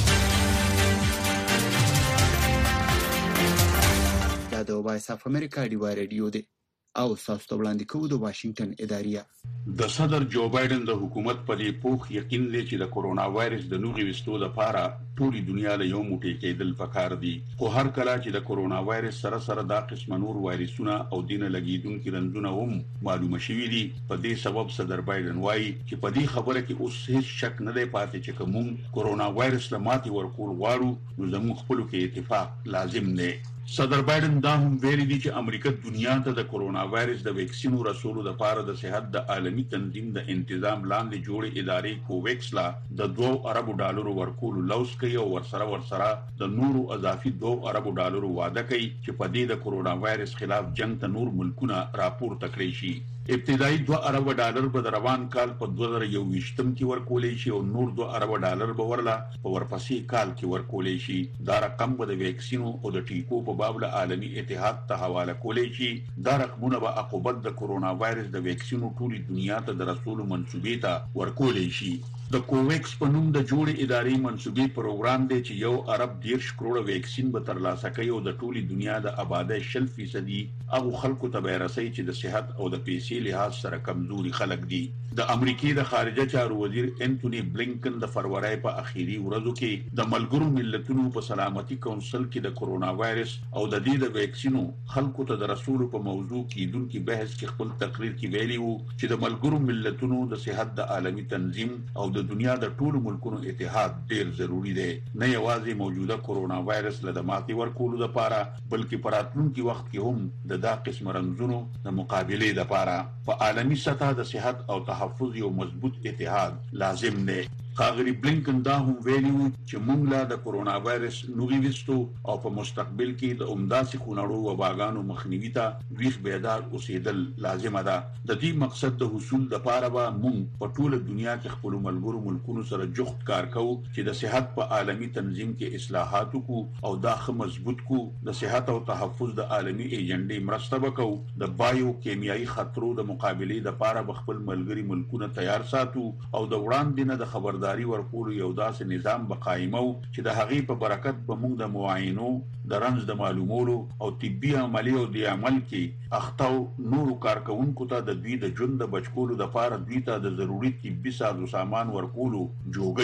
دا د وایس اف امریکا ډیوا ریډیو دی او تاسو ته وړاندې کوو د واشنگټن اداریه. د صدر جو بایدن د حکومت په دې پوخ یقین دی چې د کورونا وایرس د نوغي وستو لپاره ټولي دنیا له یو موټی کېدل پکار دي، خو هر کله چې د کورونا وایرس سره سره دا قسم نور وایرسونه او دینه لګیدونکو رنځونه هم معلومه شوي دي. په دې سبب صدر بایدن وایي چې په دې خبره کې اوس هیڅ شک نه دی پاتې چې کوم کورونا وایرس له ماتې ورکول غواړو نو زموږ خپلو کې اتفاق لازم دی. صدر بایدن دا هم ویلي دي چې امریکا دنیا ته د کورونا وایرس د ویکسینو رسولو لپاره د صحت د عالمي تنظیم د انتظام لاندې جوړې ادارې کوویکس لا د دوه اربو ډالرو ورکول لوس کوي او ورسره ورسره د نورو اضافي دوه اربو ډالرو وعده کوي چې په دې د کورونا وایرس خلاف جنگ ته نور ملکونه راپورته کړی شي. ابتدایي دوه ارب ډالر به د روان کال په دوه زره یوویشتم کې ورکولې شي او نور دوه ارب ډالر به ورله په ورپسې کال کې ورکولې شي. دا رقم به د ویکسینو او د ټیکو په باب له عالمي اتحاد ته حواله کولې شي. دا رقمونه به عقوبت د کورونا وایرس د ویکسینو ټولي دنیا ته د رسولو منسوبې ته ورکولې شي. د کوویکس په نوم د جوړې ادارې منسوبې پروګرام دی چې یو ارب دیرش کروڑه ویکسین به ترلاسه کوي او د ټولي دنیا د آبادی شل فیصدي هغو خلکو ته به رسي چې د صحت او د پیسې لحاظ سره کمزوري خلک دي. د امریکې د خارجه چارو وزیر انټونی بلینکن د فروری په اخیری ورځو کې د ملګرو ملتونو په سلامتي کونسل کې د کورونا وایرس او د دې د ویکسینو خلکو ته د رسولو په موضوع کې دونکو بحث کې خپل تقریر کې ویلي وو چې د ملګرو ملتونو د صحت د عالمي تنظیم او د دنیا د ټولو ملکونو اتحاد ډیر ضروری دی، نه یوازې موجوده کورونا وایرس له د ماتې ورکولو لپاره بلکې په راتلونکي وخت کې هم د دا قسم رنځونو د مقابلې لپاره په عالمي سطح د صحت او تحفظ یو مضبوط اتحاد لازم دی. ښاغلي بلینکن دا هم ویلي وو چې موږ لا د کورونا وایرس نوغي وستو او په مستقبل کې د عمداسي خونړو وباګانو مخنیوي ته ویښ بیدار اوسېدل لازمه ده. د دې مقصد د حصول لپاره به موږ په ټوله دنیا کې خپلو ملګرو ملکونو سره جفت کار کوو چې د صحت په عالمي تنظیم کې اصلاحات وکړو او دا ښه مضبوط کړو. د صحت او تحفظ د عالمي ایجنډې مرسته وکړو. د بایو کیمیایي خطرو د مقابلې لپاره به خپل ملګري ملکونه تیار ساتو او د وړاندې نه د خبر داری ورکول یو داسې نظام به قائمو چې د هغې په برکت به موږ د معاینو د رنځ د معلومولو او طبي عملي او د عمل کې اخته نورو کارکونکو ته د دوی د ژوند د بچ کولو لپاره دوی ته د ضروري طبي سازو سامان ورکولو جوګیو.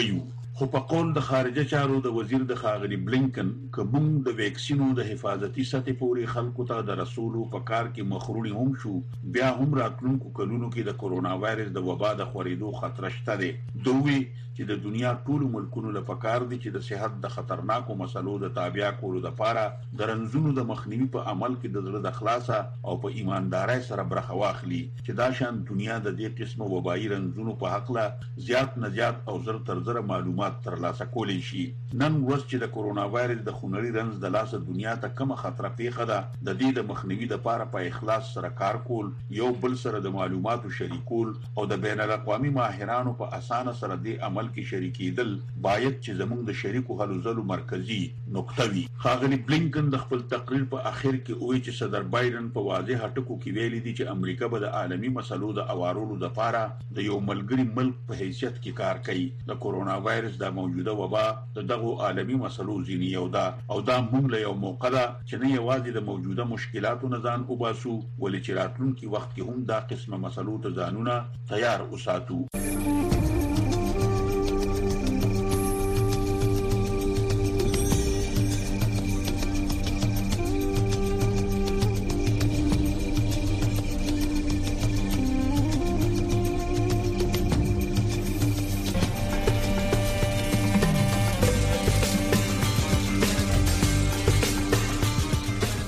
خو په قول د خارجه چارو د وزیر د ښاغلي بلینکن کوم د ویکسینو د حفاظتي سطح پورې خلکو ته د رسولو په کار کې مخرونی هم شو بیا هم راتلونکو کلونو کې د کورونا وایرس د وبا د خورېدو خطر شته دی. دوی چې د دنیا ټول ملکونو لپاره کار دي چې د صحت د خطرناکو مسلو د تابع کولو لپاره د رنځونو د مخنیوي په عمل کې د زړه د خلاصه او په ایماندارۍ سره برخه واخلي چې دا شان دنیا د دې قسمه وبایي رنځونو په حق له زیات نه زیات او زر تر زر معلومات ترلاسه کولی شي. نن ورځ چې د کورونا وایرس د خونړي رنځ د لاسه دنیا ته کومه خطر پیښه ده د دې د مخنیوي لپاره په اخلاص سره کار کول، یو بل سره د معلوماتو شریکول او د بین الاقوامي ماهرانو په اسانه سره د عمل کې شریکېدل باید چې زموږ د شریکو هلو ځلو مرکزی نقطه وي. ښاغلي بلینکن د خپل تقریر په اخر کې وایي چې صدر بایدن په واضح ټکو کې ویلي دي چې امریکا به د عالمي مسلو د اوارولو لپاره د یو ملګری ملک په حیثیت کې کار کوي. د کورونا وایرس د موجوده وبا د دغه عالمي مسلو ځینې یو ده او دا موږ له یو موقع ده چې نه یوازې د موجوده مشکلاتو نه ځان وباسو ولې چې راتلونکي وخت کې هم دا قسمه مسلو ته ځانونه تیار وساتو.